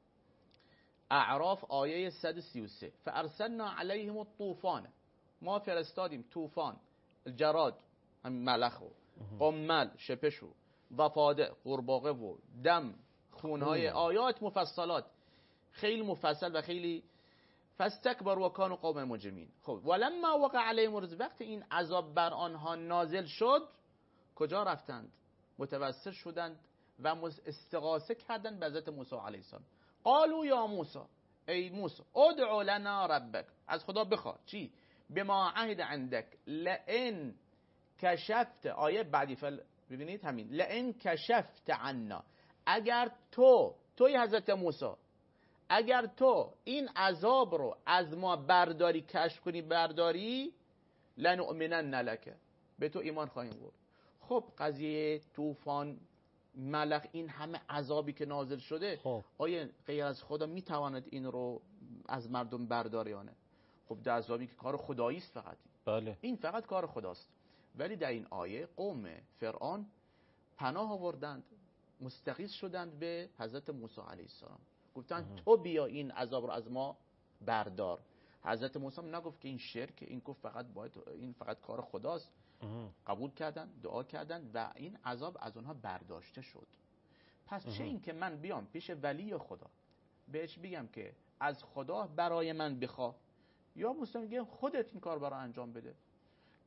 اعراف آیه صد و سی و سه فارسلنا علیهم الطوفان، ما فرستادیم طوفان، جراد ملخ و قمل شپش و ضفادع قورباغه و دم خونهای، آیات مفصلات خیلی مفصل و خیلی. فاستکبر و کانوا قوم مجرمین. خب ولما وقع علیهم الرجز، وقتی این عذاب بر آنها نازل شد کجا رفتند؟ متوسل شدند و استغاثه کردند به حضرت موسی علیه السلام. قالوا یا موسی، ای موسی ادع لنا ربک، از خدا بخواه چی؟ بما عهد عندك لئن کشفت، آیه بعدی فل ببینید همین، لئن کشفت عنا، اگر تو توی حضرت موسی اگر تو این عذاب رو از ما برداری، کشف کنی برداری، لنؤمنن لک، به تو ایمان خواهیم برد. خب قضیه طوفان ملخ این همه عذابی که نازل شده، خب. آیا غیر از خدا میتواند این رو از مردم برداریانه؟ خب در عذابی که کار خدایی است فقط. بله. این فقط کار خداست. ولی در این آیه قوم فرعون پناه آوردند، مستغیث شدند به حضرت موسی علیه السلام، گفتن تو بیا این عذاب رو از ما بردار. حضرت موسی نگفت که این شرک، این گفت فقط باید، این فقط کار خداست. قبول کردن، دعا کردن و این عذاب از اونها برداشته شد. پس چه این که من بیام پیش ولی خدا بهش بگم که از خدا برای من بخواه، یا مسلم میگه خودت این کار برای انجام بده.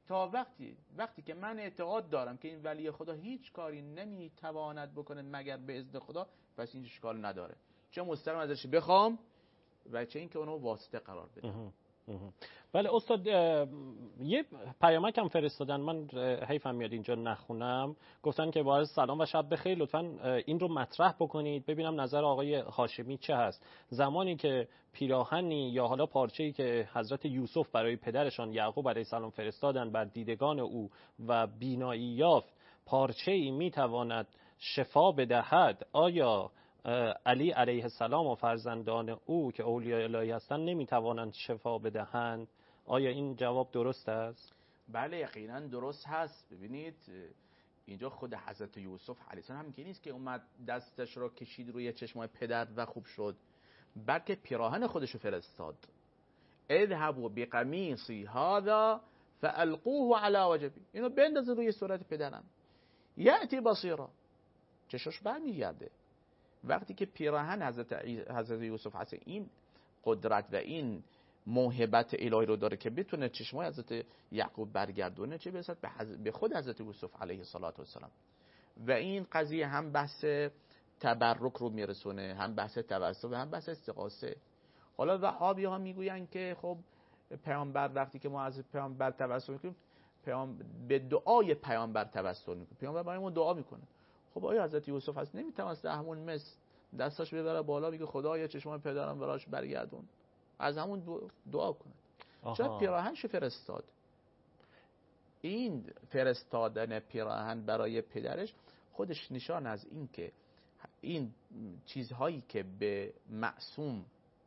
تا وقتی وقتی که من اعتقاد دارم که این ولی خدا هیچ کاری نمیتواند بکنه مگر به اذن خدا، پس این اشکال نداره، چه مستقیم ازش بخوام و چه اینکه اونو واسطه قرار بدم. بله استاد، یه پیامک هم فرستادن، من حیفم میاد اینجا نخونم. گفتن که با سلام و شب بخیر، لطفاً این رو مطرح بکنید ببینم نظر آقای هاشمی چه هست. زمانی که پیراهنی یا حالا پارچه‌ای که حضرت یوسف برای پدرشان یعقوب علیه السلام فرستادن بر دیدگان او و بینایی یافت، پارچه‌ای میتواند شفا بدهد، آیا علی علیه السلام و فرزندان او که اولیاء الهی هستند نمیتوانند شفا بدهند؟ آیا این جواب درست است؟ بله یقینا درست هست. ببینید اینجا خود حضرت یوسف علیه السلام هم که نیست که اومد دستش رو کشید روی چشمای پدر و خوب شد، بلکه پیراهن خودش رو فرستاد. اذهبوا بقمیصی هذا فالقوه علی وجهی، اینو بندازید روی صورت پدرم، یأتی بصیرا، چشاش برمیگرده. وقتی که پیراهن حضرت حضرت یوسف هست، این قدرت و این موهبت الهی رو داره که بتونه چشمای حضرت یعقوب برگردونه، چه برسد به, حضرت به خود حضرت یوسف علیه السلام. و این قضیه هم بحث تبرک رو میرسونه، هم بحث توسل و هم بحث استغاثه. حالا وهابی ها میگوین که خب پیامبر وقتی که ما از پیامبر توسل میکنیم، پیام به دعای پیامبر توسل میکنیم، پیامبر برای ما دعا میکنه. خب آیا حضرت یوسف هست نمیتونست همون مس دستاش ببره بالا بگه خدایا چشمان پدرم براش برگردون، از همون دعا کنه؟ چرا پیراهنش فرستاد؟ این فرستادن پیراهن برای پدرش خودش نشان از این که این چیزهایی که به معصوم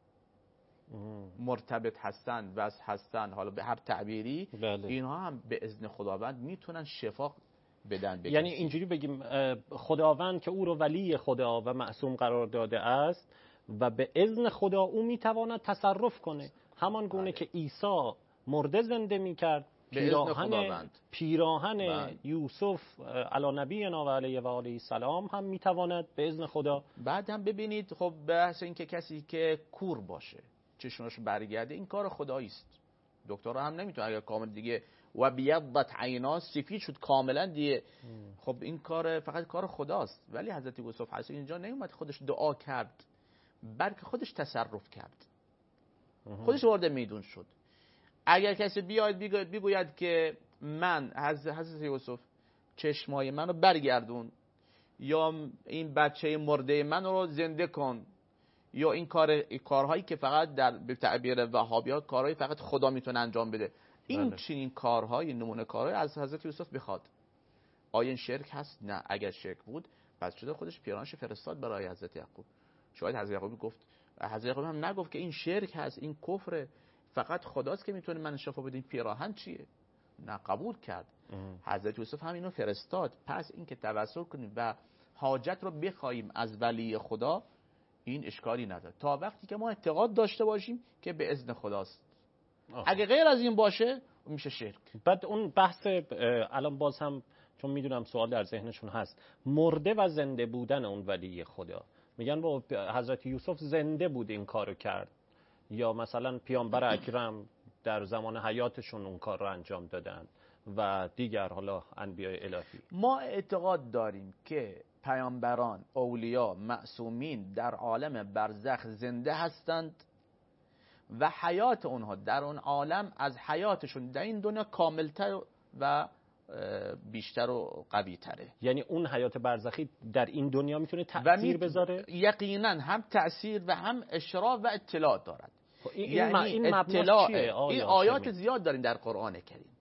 مرتبط هستن و هستن، حالا به هر تعبیری، بله. اینها هم به اذن خداوند میتونن شفا بدن. یعنی اینجوری بگیم خداوند که او رو ولی خدا و معصوم قرار داده است و به اذن خدا او میتواند تصرف کنه، همان گونه بله. که عیسی مرده زنده میکرد، پیراهن پیراهن بله. یوسف علی نبینا و علیه و آله السلام هم میتواند به اذن خدا. بعد هم ببینید خب بحث این که کسی که کور باشه چشمش برگرده، این کار خدایی است. دکترها هم نمیتونه اگر کامل دیگه و بیضت عینا، سفید شد کاملا دیگه، خب این کار فقط کار خداست. ولی حضرت یوسف علیه اینجا نیومد خودش دعا کرد، بلکه خودش تصرف کرد، خودش وارد میدون شد. اگر کسی بیاید بگوید که من حضرت یوسف چشمای منو برگردون، یا این بچه مرده من رو زنده کن، یا این کار کارهایی که فقط در به تعبیر وهابی‌ها کارهایی فقط خدا میتونه انجام بده، این چنین کارهای نمونه کارهای از حضرت یوسف بخواد، آیا این شرک هست؟ نه. اگر شرک بود پس شده خودش پیراهنش فرستاد برای حضرت یعقوب. شاید حضرت یعقوب گفت، حضرت یعقوب هم نگفت که این شرک هست، این کفره، فقط خداست که میتونه من شفا بده، این پیراهن چیه؟ نه، قبول کرد. حضرت یوسف هم اینو فرستاد. پس این که توسل کنیم و حاجت رو بخوایم از ولی خدا، این اشکالی نداره تا وقتی که ما اعتقاد داشته باشیم که به اذن خداست. اگه غیر از این باشه میشه شرک. بعد اون بحث الان باز هم چون میدونم سوال در ذهنشون هست، مرده و زنده بودن اون ولی خدا، میگن با حضرت یوسف زنده بود این کارو کرد، یا مثلا پیامبر اکرم در زمان حیاتشون اون کار رو انجام دادن و دیگر حالا انبیاء الهی. ما اعتقاد داریم که پیامبران، اولیا، معصومین در عالم برزخ زنده هستند و حیات اونها در اون عالم از حیاتشون در این دنیا کاملتر و بیشتر و قوی تره. یعنی اون حیات برزخی در این دنیا میتونه تأثیر بذاره؟ یقینا هم تأثیر و هم اشراف و اطلاع دارد. این یعنی این اطلاع چیه؟ این آیات زیاد داریم در قرآن کریم.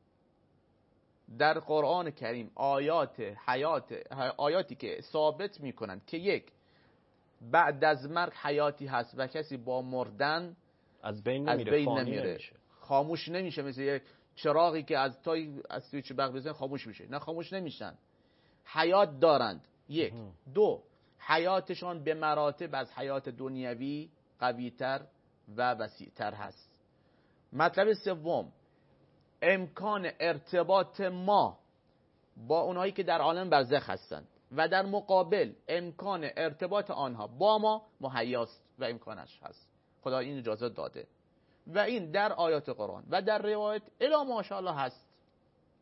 در قرآن کریم آیات حیات آیاتی که ثابت میکنند که یک، بعد از مرگ حیاتی هست و کسی با مردن از بین نمیره, از بین نمیره. نمیشه. خاموش نمیشه، مثل یک چراغی که از تای از سویچ برق بزنه خاموش میشه. نه، خاموش نمیشن، حیات دارند. یک. دو، حیاتشان به مراتب از حیات دنیوی قویتر و وسیعتر هست. مطلب سوم، امکان ارتباط ما با اونایی که در عالم برزخ هستند و در مقابل امکان ارتباط آنها با ما مهیاست و امکانش هست. خدا این اجازه داده و این در آیات قرآن و در روایت الی ماشاءالله هست.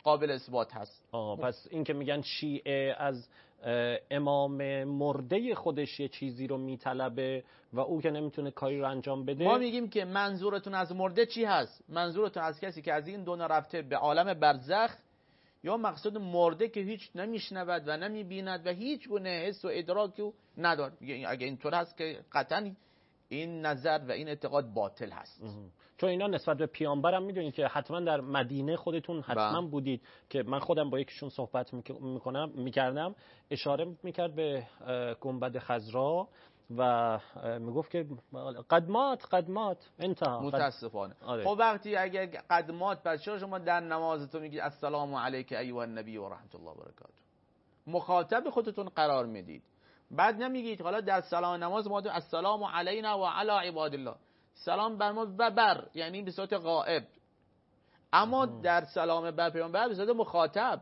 قابل اثبات هست. آه پس این که میگن شیعه از امام مرده خودش یه چیزی رو میطلبه و او که نمیتونه کاری رو انجام بده، ما میگیم که منظورتون از مرده چی هست؟ منظورتون از کسی که از این دنیا رفته به عالم برزخ، یا مقصود مرده که هیچ نمیشنود و نمیبیند و هیچ گونه حس و ادراکی نداره؟ اگه اینطور هست که قطعا این نظر و این اعتقاد باطل هست. چون اینا نسبت به پیامبرم میدونید که حتما در مدینه خودتون حتما با. بودید که من خودم با یکیشون صحبت میکنم میکردم، اشاره میکرد به گنبد خضرا و میگفت که قدمات قدمات انتها. متاسفانه آره. خب وقتی اگر قدمات، پس چرا شما در نمازتون میگید السلام علیک ایها النبی و رحمت الله و برکاته؟ مخاطب خودتون قرار میدید. بعد نمیگید حالا در سلام نماز ما السلام علینا و علی عباد الله، سلام بر ما و بر، یعنی به صورت غائب. اما ام. در سلام بر پیامبر به صورت مخاطب.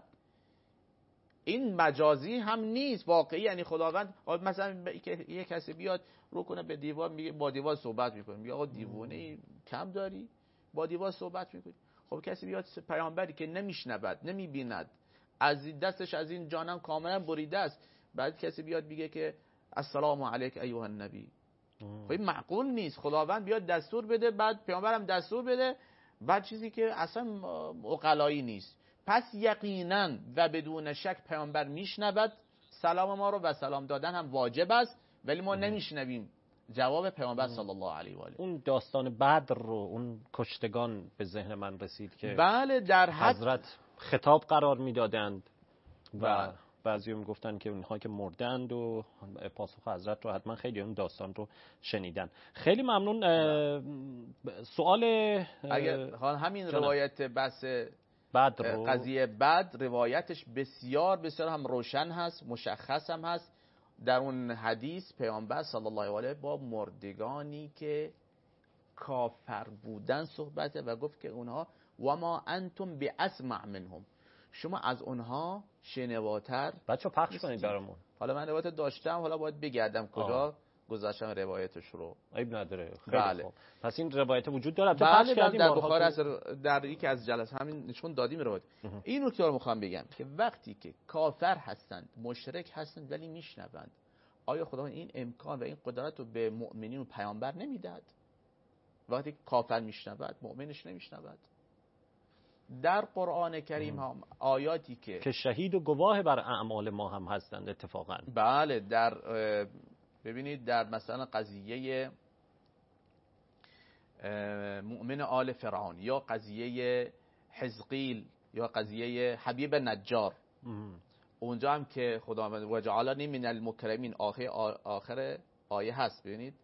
این مجازی هم نیست، واقعی. یعنی خداوند مثلا یه کسی بیاد رو کنه به دیوار، میگه با دیوار صحبت میکنه، میگه آقا دیوونه ای کم داری با دیوار صحبت میکنی؟ خب کسی بیاد پیامبری که نمیشنود نمیبیند، از دستش از این جانم کاملا بریده است، بعد کسی بیاد بگه که السلام علیک ایها النبی، خب این معقول نیست. خداوند بیاد دستور بده، بعد پیامبرم دستور بده، بعد چیزی که اصلا عقلایی نیست. پس یقینا و بدون شک پیامبر میشنود سلام ما رو و سلام دادن هم واجب است، ولی ما نمیشنویم جواب پیامبر صلی الله علیه و آله. اون داستان بدر رو، اون کشتگان به ذهن من رسید که بله در حضرت خطاب قرار میدادند و بعضی هم گفتن که اونها که مردند و پاسخ حضرت رو حتما خیلی اون داستان رو شنیدن. خیلی ممنون. سوال اگر همین روایت بس بدر رو، قضیه بدر روایتش بسیار بسیار هم روشن هست، مشخص هم هست. در اون حدیث پیامبر صلی الله علیه و آله با مردگانی که کافر بودن صحبت و گفت که اونها و ما انتم باسمع منهم، شما از اونها شنواتر. بچه پخش کنید برامون. حالا من روایت داشتم، حالا باید بگردم کجا گذاشتم روایتش رو. عیب نداره. خیلی بله. خوب. پس این روایت وجود داره. بله بله در بخاری هست، در یکی از جلسات همین نشون دادیم روایت. این نکته رو میخوام بگم که وقتی که کافر هستند، مشرک هستند ولی میشنوند، آیا خداوند این امکان و این قدرت رو به مؤمنین و پیامبر نمیداد؟ وقتی کافر میشنود، مؤمنش نمیشنود. در قرآن کریم هم آیاتی که که شهید و گواه بر اعمال ما هم هستند اتفاقا. بله در ببینید در مثلا قضیه مؤمن آل فرعون، یا قضیه حزقیل، یا قضیه حبیب نجار، اونجا هم که خداوند و جعلنی من المکرمین آخر آخر آیه هست. ببینید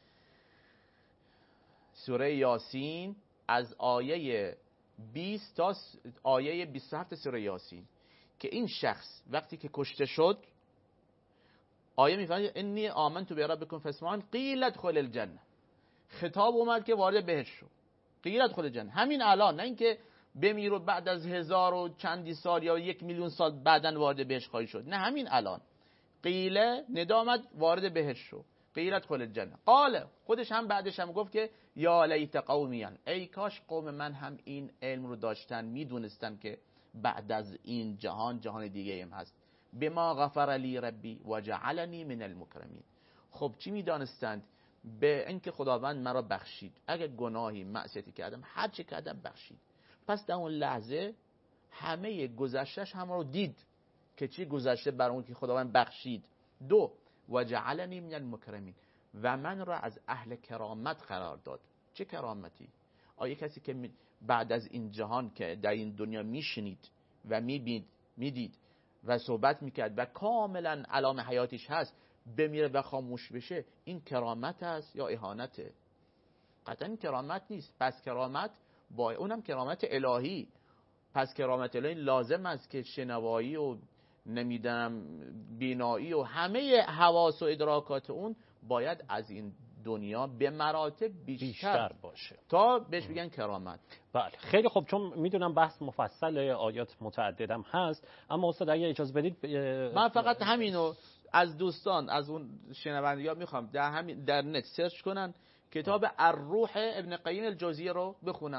سوره یاسین از آیه بیست تا آیه بیست و هفت سوره یاسین که این شخص وقتی که کشته شد، آیه میفرماید انی آمنت بربکم فاسمعون قیل ادخل الجنه، خطاب اومد که وارد بهشت شو، قیل ادخل الجنه. همین الان، نه اینکه بمیر و بعد از هزار و چندی سال یا یک میلیون سال بعدن وارد بهشت خواهی شد، نه همین الان. قیل ندا آمد وارد بهشت شو، قیل ادخل الجنه. قال خودش هم بعدش هم گفت که یا لیت قومیان، ای کاش قوم من هم این علم رو داشتن، میدونستن که بعد از این جهان جهان دیگه هم هست. بما غفر لی ربی و جعلنی من المکرمین. خب چی میدانستند؟ به اینکه خداوند مرا بخشید، اگر گناهی معصیتی کردم، هر چه کردم بخشید. پس در اون لحظه همه گذشتش هم رو دید که چی گذشته بر اون که خداوند بخشید. دو و جعلنی من المکرمین، و من را از اهل کرامت قرار داد. چه کرامتی؟ آیا کسی که بعد از این جهان که در این دنیا میشنید و میبید میدید و صحبت میکرد و کاملا علام حیاتش هست، بمیره و خاموش بشه، این کرامت است یا اهانته؟ قطعا کرامت نیست. پس کرامت با اونم کرامت الهی، پس کرامت الهی لازم است که شنوایی و نمیدونم بینایی و همه حواس و ادراکات اون باید از این دنیا به مراتب بیشتر, بیشتر باشه تا بهش بگن کرامت. بله خیلی خوب. چون میدونم بحث مفصل، آیات متعددم هست، اما استاد اگه اجازه بدید من فقط همینو از دوستان، از اون شنوندگان میخوام در همین در نت سرچ کنن، کتاب الروح ابن قیم الجوزیه رو بخونن.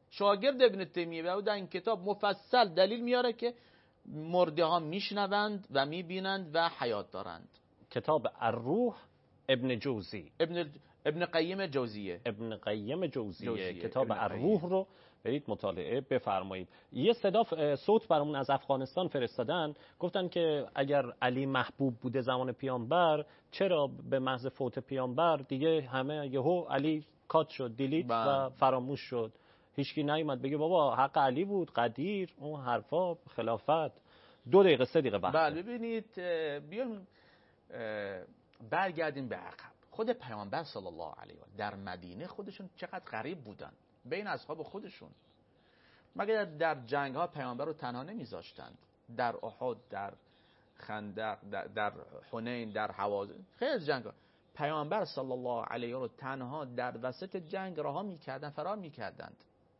شاگرد ابن تیمیه و در این کتاب مفصل دلیل میاره که مرده ها میشنوند و میبینند و حیات دارند. کتاب الروح ابن جوزی ابن ابن قیم جوزیه ابن قیم جوزیه, جوزیه. کتاب الروح رو برید مطالعه بفرمایید. یه صدا صوت برامون از افغانستان فرستادن، گفتن که اگر علی محبوب بوده زمان پیامبر، چرا به محض فوت پیامبر دیگه همه یهو علی کات شد، دیلیت و فراموش شد، هیچکی نیومد بگه بابا حق علی بود، قدیر، اون حرفا، خلافت. دو دقیقه سه دقیقه وقت. بله ببینید، بیایم برگردیم به عقب. خود پیامبر صلی الله علیه و در مدینه خودشون چقدر غریب بودن بین اصحاب خودشون. مگر در جنگ ها پیامبر رو تنها نمیذاشتند، در احد، در خندق، در, در حنین، در حوازن، خیلی از جنگ ها پیامبر صلی الله علیه و تنها در وسط جنگ رها میکردن، فرار میکردند.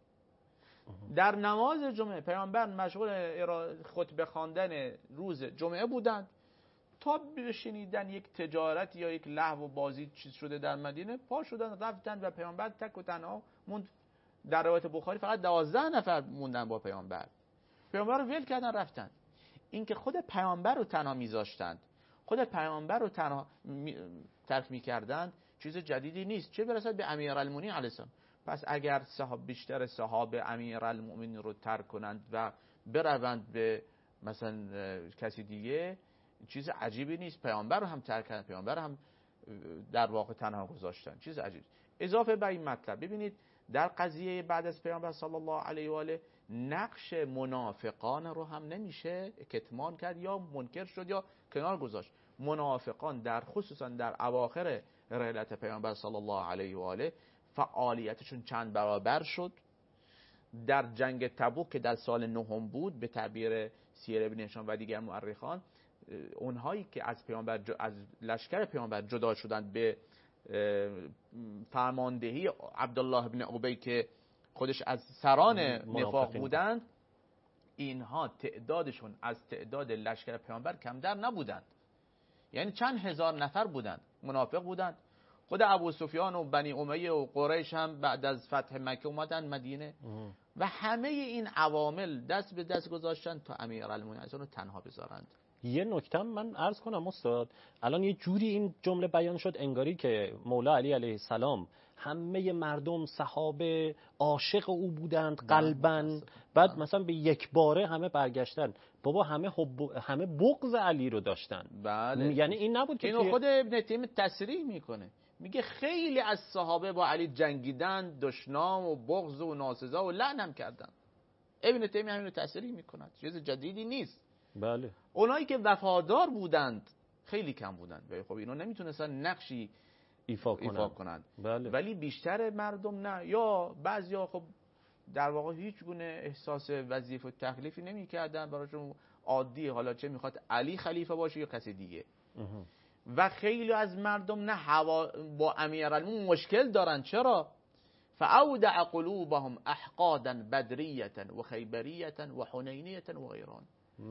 در نماز جمعه پیامبر مشغول خطبه خواندن روز جمعه بودند تا بشنیدن یک تجارت یا یک لهو و بازی چیز شده در مدینه، پا شدن رفتن و پیامبر تک و تنها موند. در روایت بخاری فقط دوازده نفر موندن با پیامبر، پیامبر رو ول کردن رفتن. این که خود پیامبر رو تنها میذاشتند، خود پیامبر رو تنها می... ترک میکردند، چیز جدیدی نیست، چه برسد به امیرالمومنین علیه السلام. پس اگر صحاب بیشتر صحابه امیرالمومنین رو ترک کنند و بروند به مثلا کسی دیگه، چیز عجیبی نیست. پیامبر رو هم ترک کردن، پیامبر هم در واقع تنها گذاشتن، چیز عجیبی. اضافه به این مطلب ببینید در قضیه بعد از پیامبر صلی الله علیه و آله نقش منافقان رو هم نمیشه کتمان کرد یا منکر شد یا کنار گذاشت. منافقان در خصوصا در اواخر رحلت پیامبر صلی الله علیه و آله فعالیتشون چند برابر شد. در جنگ تبوک که در سال نهم بود، به تعبیر سیر ابن هشام و دیگر مورخان، اونهایی که از پیامبر از لشکر پیامبر جدا شدند به فرماندهی عبدالله ابن ابی که خودش از سران نفاق بودند، اینها تعدادشون از تعداد لشکر پیامبر کمتر نبودند، یعنی چند هزار نفر بودند، منافق بودند. خود ابو سفیان و بنی امیه و قریش هم بعد از فتح مکه اومدن مدینه و همه این عوامل دست به دست گذاشتن تا امیرالمومنین رو تنها بذارند. یه نکته من عرض کنم استاد، الان یه جوری این جمله بیان شد انگاری که مولا علی علیه السلام همه مردم صحابه عاشق او بودند قلباً، بعد مثلا به یک باره همه برگشتن. بابا همه حب همه بغض علی رو داشتن. بله. یعنی این نبود که اینو خود ابن تیمیه تصریح میکنه، میگه خیلی از صحابه با علی جنگیدن، دشنام و بغض و ناسزا و لعنم کردن. ابن تیمیه همینو تصریح میکنه، چیز جدیدی نیست. بله. اونایی که وفادار بودند خیلی کم بودند، خب اینا نمیتونستن نقشی ایفا کنند, ایفا کنند. بله. ولی بیشتر مردم نه، یا بعضیا خب در واقع هیچ گونه احساس وظیفه و تکلیفی نمیکردن، براشون عادی، حالا چه میخواد علی خلیفه باشه یا کسی دیگه. و خیلی از مردم نه هوا با امیرالمومنین مشکل دارن. چرا؟ فاودع قلوبهم احقادا بدریه و خیبریه و حنینیه و غیران.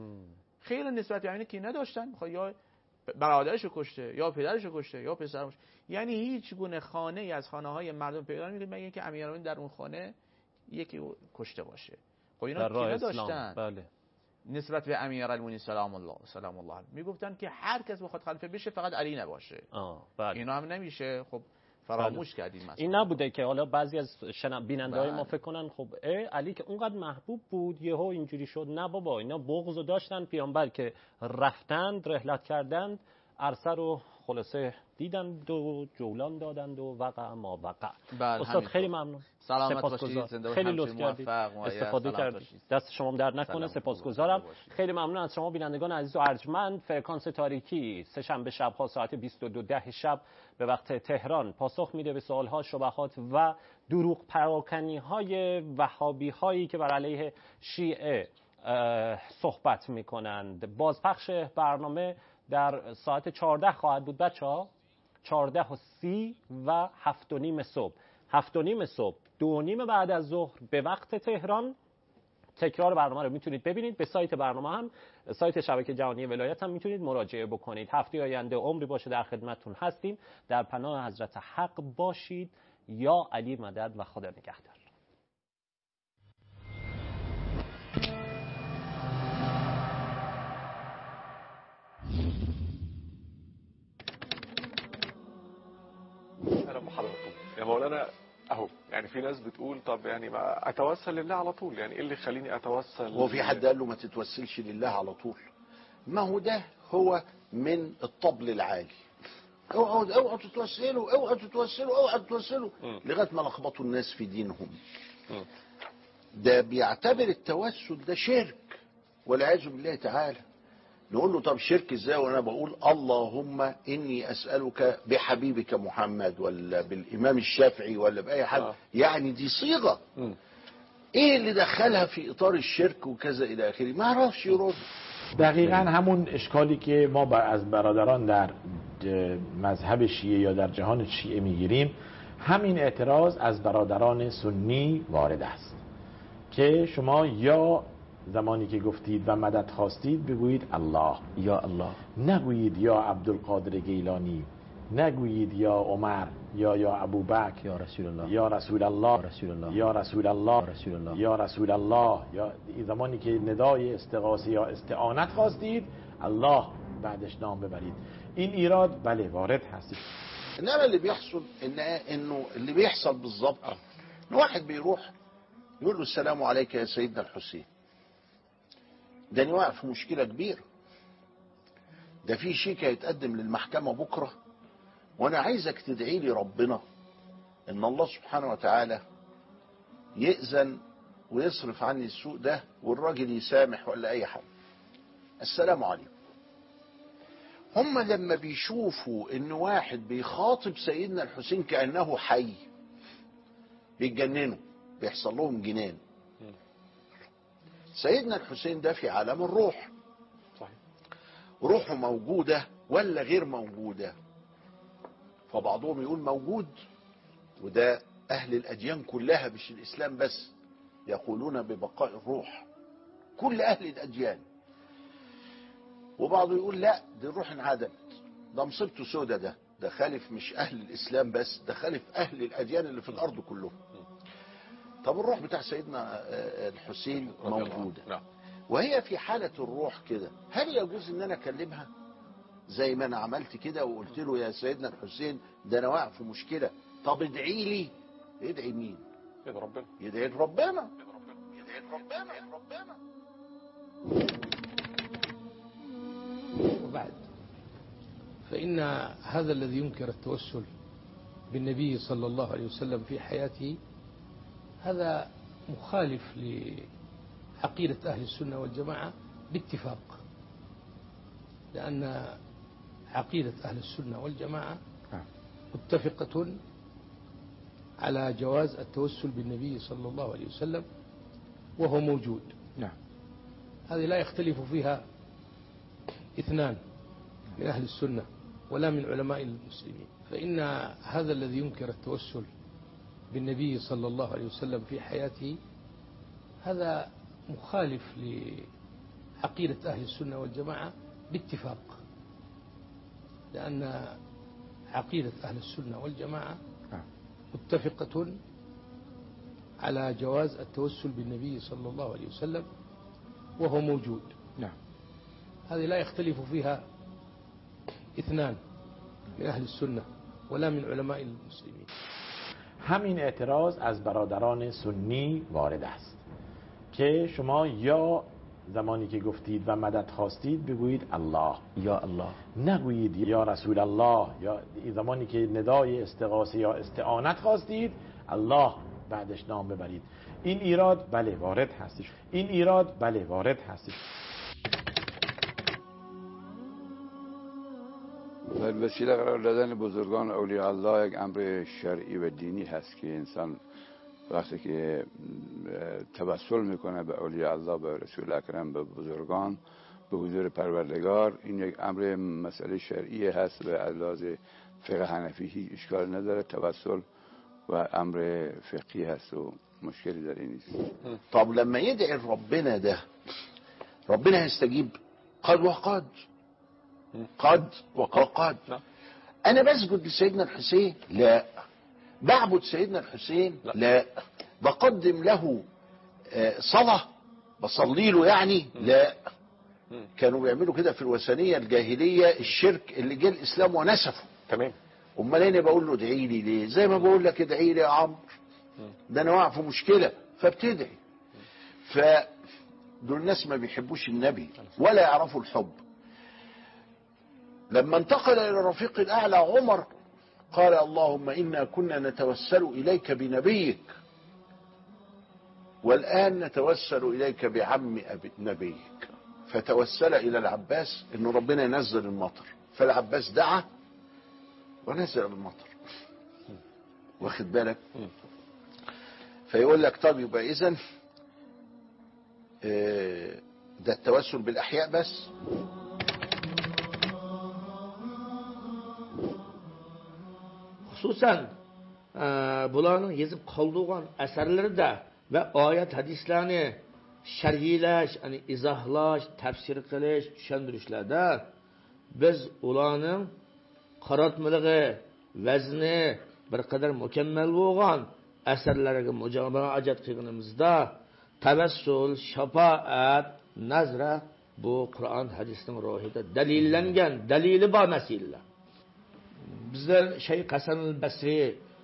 خیلی نسبت به اینه که نداشتن، میخواد یا برادرش رو کشته یا پدرش رو کشته یا پسرش، یعنی هیچ گونه خانه ای از خانه های مردم پیدا نمی‌کنید مگر اینکه امیرالمومنین در اون خانه یکی کشته باشه. خب اینا کی نداشتن؟ بله. نسبت به امیرالمومنین سلام الله سلام الله علیه میگفتن که هر کس بخواد خلیفه بشه فقط علی نباشه. آه بله. اینا هم نمیشه. خب فراموش بله. کردیم مثلا. این نبوده که حالا بعضی از شنونده بیننده‌های ما فکر کنن خب علی که اونقدر محبوب بود یهو اینجوری شد. نه بابا، اینا بغضو داشتن. پیامبر که رفتند رحلت کردند عرصه رو خلاصه دیدند و جولان دادند و وقع ما وقع. استاد خیلی ممنون، سلامت باشید، زنده خیلی لطف کردید، استفاده کردید، دست شما در نکنه. سپاسگزارم. خیلی ممنون از شما بینندگان عزیز و ارجمند. فرکانس تاریکی سه شنبه شب‌ها ساعت بیست و دو ده شب به وقت تهران پاسخ میده به سوال‌ها، شبهات و دروغ پراکنی‌های وهابی‌هایی که بر علیه شیعه صحبت می‌کنند. بازپخش برنامه در ساعت چهارده خواهد بود بچه‌ها، چهارده و سی و هفت و نیم صبح. هفت و نیم صبح، دو و نیم بعد از ظهر به وقت تهران. تکرار برنامه رو میتونید ببینید. به سایت برنامه هم، سایت شبکه جهانی ولایت هم میتونید مراجعه بکنید. هفته آینده عمری باشه در خدمتتون هستیم. در پناه حضرت حق باشید. یا علی مدد و خدا نگهدار. مولانا اهو يعني في ناس بتقول طب يعني ما اتوسل لله على طول، يعني ايه اللي يخليني اتوسل؟ هو في حد قال له ما تتوسلش لله على طول؟ ما هو ده هو من الطبل العالي. اوعوا اوعوا تتوسلوا اوعوا تتوسلوا اوعوا تتوسلوا لغايه ما لخبطوا الناس في دينهم. م. ده بيعتبر التوسل ده شرك والعياذ بالله تعالى. نقول له طب شرك ازاي وانا بقول اللهم اني اسالك بحبيبك محمد ولا بالامام الشافعي ولا باي حد؟ آه. يعني دي صيغه. م. ايه اللي دخلها في اطار الشرك وكذا الى اخره؟ ما اعرفش يرد. دقیقاً همون اشکالی که ما از برادران در مذهب شیعه یا در جهان شیعه میگیریم، همین اعتراض از برادران سنی وارد است که شما یا زمانی که گفتید و مدد خواستید بگویید الله یا الله، نگویید یا عبدالقادر گیلانی، نگویید یا عمر یا یا ابوبکر یا رسول الله یا رسول الله رسول الله یا رسول الله رسول الله یا رسول الله. یا زمانی که ندای استغاثه یا استعانت خواستید الله بعدش نام ببرید. این ایراد بله وارد هست. انما اللي بيحصل ان انه اللي بيحصل بالظبط ان واحد بيروح يقول له السلام عليك يا سيدنا الحسين. ده واقع في مشكله كبيره. ده في شيك هيتقدم للمحكمه بكره، وانا عايزك تدعي لي ربنا ان الله سبحانه وتعالى يأذن ويصرف عني السوء ده والراجل يسامح ولا اي حاجه. السلام عليكم. هم لما بيشوفوا ان واحد بيخاطب سيدنا الحسين كأنه حي بيتجننوا، بيحصل لهم جنان. سيدنا الحسين ده في عالم الروح، صحيح. روحه موجودة ولا غير موجودة؟ فبعضهم يقول موجود، وده أهل الأديان كلها مش الإسلام بس يقولون ببقاء الروح، كل أهل الأديان. وبعضه يقول لا دي الروح انعدمت، ده مصيبته سودة، ده ده خالف مش أهل الإسلام بس، ده خالف أهل الأديان اللي في الأرض كلهم. طب الروح بتاع سيدنا الحسين موجودة وهي في حالة الروح كده، هل يجوز ان انا اكلمها زي ما انا عملت كده وقلت له يا سيدنا الحسين ده انا واقع في مشكلة، طب ادعي لي؟ ادعي مين؟ يدعي ربنا. يدعي ربنا. يدعي ربنا. ربنا. وبعد فإن هذا الذي ينكر التوسل بالنبي صلى الله عليه وسلم في حياته هذا مخالف لعقيدة أهل السنة والجماعة باتفاق، لأن عقيدة أهل السنة والجماعة متفقة على جواز التوسل بالنبي صلى الله عليه وسلم وهو موجود. نعم. هذه لا يختلف فيها اثنان من أهل السنة ولا من علماء المسلمين. فإن هذا الذي ينكر التوسل بالنبي صلى الله عليه وسلم في حياته هذا مخالف لعقيدة أهل السنة والجماعة باتفاق، لأن عقيدة أهل السنة والجماعة متفقة على جواز التوسل بالنبي صلى الله عليه وسلم وهو موجود. نعم. هذه لا يختلف فيها اثنان من أهل السنة ولا من علماء المسلمين. همین اعتراض از برادران سنی وارد است که شما یا زمانی که گفتید و مدد خواستید بگویید الله یا الله، نگویید یا رسول الله، یا زمانی که ندای استغاثه یا استعانت خواستید الله بعدش نام ببرید. این ایراد بله وارد هستش. این ایراد بله وارد هستش. در وسیله قرار دادن بزرگان اولیاء الله یک امر شرعی و دینی هست که انسان وقتی که توسل میکنه به اولیاء الله، به رسول اکرم، به بزرگان، به حضور پروردگار، این یک امر مسئله شرعی هست و از لحاظ فقه حنفی هیچ اشکال نداره. توسل و امر فقهی هست و مشکلی در این نیست. طب لما يدعي ربنا ده ربنا هيستجيب؟ قد وقد قد وقد. انا بسجد لسيدنا الحسين؟ لا. بعبد سيدنا الحسين؟ لا. لا. بقدم له صلاة بصلي له يعني؟ لا. كانوا بيعملوا كده في الوثنية الجاهلية، الشرك اللي جه الاسلام ونسفه. تمام. امال انا بقول له ادعي لي ليه؟ زي ما بقول لك ادعي لي يا عمرو، ده انا واقع في مشكله فبتدعي. فدول الناس ما بيحبوش النبي ولا يعرفوا الحب. لما انتقل الى الرفيق الاعلى عمر قال اللهم انا كنا نتوسل اليك بنبيك والان نتوسل اليك بعم نبيك. فتوسل الى العباس ان ربنا ينزل المطر، فالعباس دعا ونزل المطر. واخد بالك؟ فيقول لك طب يبقى اذا ده التوسل بالاحياء بس. Xususan bularning yezib qoldirgan asarlarida va oyat hadislarni sharhilash, ya'ni izohlash, tafsir qilish, tushuntirishlarda biz ularning qaratmaligi, vazni bir qadar mukammal bo'lgan asarlarga murojaat qilganimizda tavassul, shafaat, nazra bu Qur'on hadisning ruhida dalillangan, dalili bor masalalar. Bizler Şeyh Hasan el-Basri,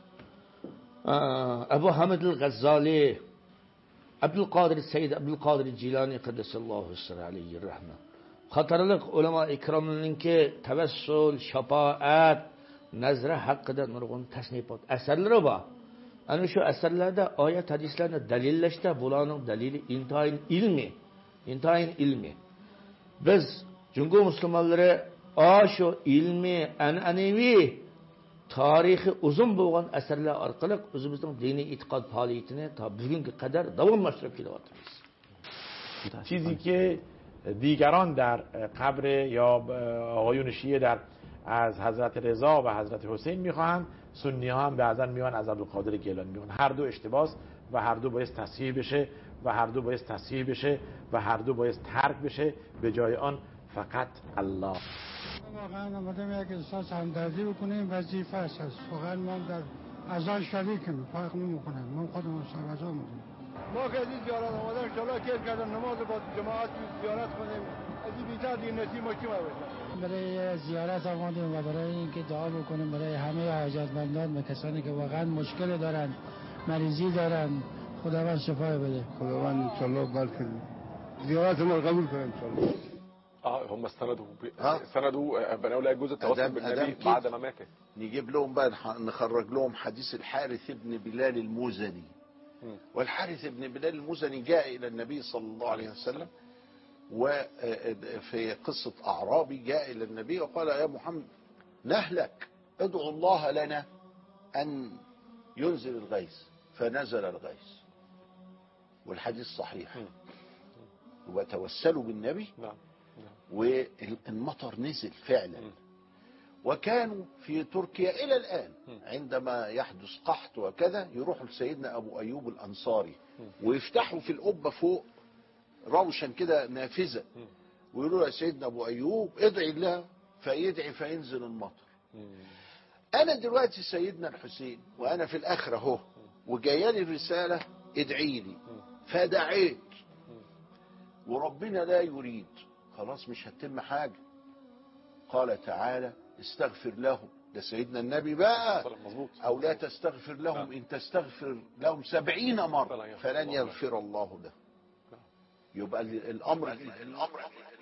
Ebu Hamid el-Gazzali, Abdülkadir Seyyid Abdülkadir Cilani Kaddesallahu aleyhi rahmet. Qatarlıq ulama ikramlarınki tevessül, şefaat, nazra hakkında nurgun tasnifat eserleri var. Yani şu eserlerde ayet hadislerine delilleşte bulanın delili intayin ilmi. İntayin ilmi. Biz Cumhur Müslümanları a şu ilmi, an'anevi, tarihi uzun bo'lgan asarlar orqali o'zimizning diniy e'tiqod faoliyatini ta bugunga qadar davomlashtirib kelyapmiz. چیزی که دیگران در قبر یا آقایون شیعه در از حضرت رضا و حضرت حسین میخواهند، سنی ها هم بعضا میان از عبدالقادر گیلانی میخوان. هر دو اشتباس و هر دو باید تصحیح بشه و هر دو باید تصحیح بشه و هر دو باید ترک بشه، به جای آن فقط الله. واقعا آمدم یک احساس همدردی بکنیم، وظیفه است. واقعا ما در اعضای شریکیم، فرق نمیکنه. ما خودمون سربازا بودیم. ما که از این زیارت آمدیم ان شاءالله کیف کردم نماز با جماعت زیارت کنیم. از این بیشتر دین نصیب ما چی باشه؟ برای زیارت آمدیم و برای اینکه دعا بکنیم برای همه حاجتمندان و کسانی که واقعا مشکل دارن، مریضی دارن، خداوند شفا بده. خداوند ان شاءالله بلکه زیارت ما قبول کنه ان شاءالله. اه هم استندوا استندوا بنوا لها جزء التواصل بالنبي بعد ما مات. نجيب لهم بقى نخرج لهم حديث الحارث بن بلال المزني. والحارث بن بلال المزني جاء الى النبي صلى الله عليه وسلم، وفي قصة اعرابي جاء الى النبي وقال يا محمد نهلك، ادعو الله لنا ان ينزل الغيث، فنزل الغيث. والحديث صحيح. وتوسلوا بالنبي والمطر نزل فعلا. وكانوا في تركيا إلى الآن عندما يحدث قحط وكذا يروحوا لسيدنا أبو أيوب الأنصاري ويفتحوا في القبة فوق روشا كده نافذة ويقولوا يا سيدنا أبو أيوب ادعي الله، فيدعي فينزل المطر. أنا دلوقتي سيدنا الحسين وأنا في الآخرة اهو وجايالي الرسالة ادعي لي، فدعيت وربنا لا يريد، خلاص مش هتتم حاجة. قال تعالى استغفر لهم، ده سيدنا النبي بقى، او لا تستغفر لهم ان تستغفر لهم سبعين مرة فلن يغفر الله له. يبقى الامر الامر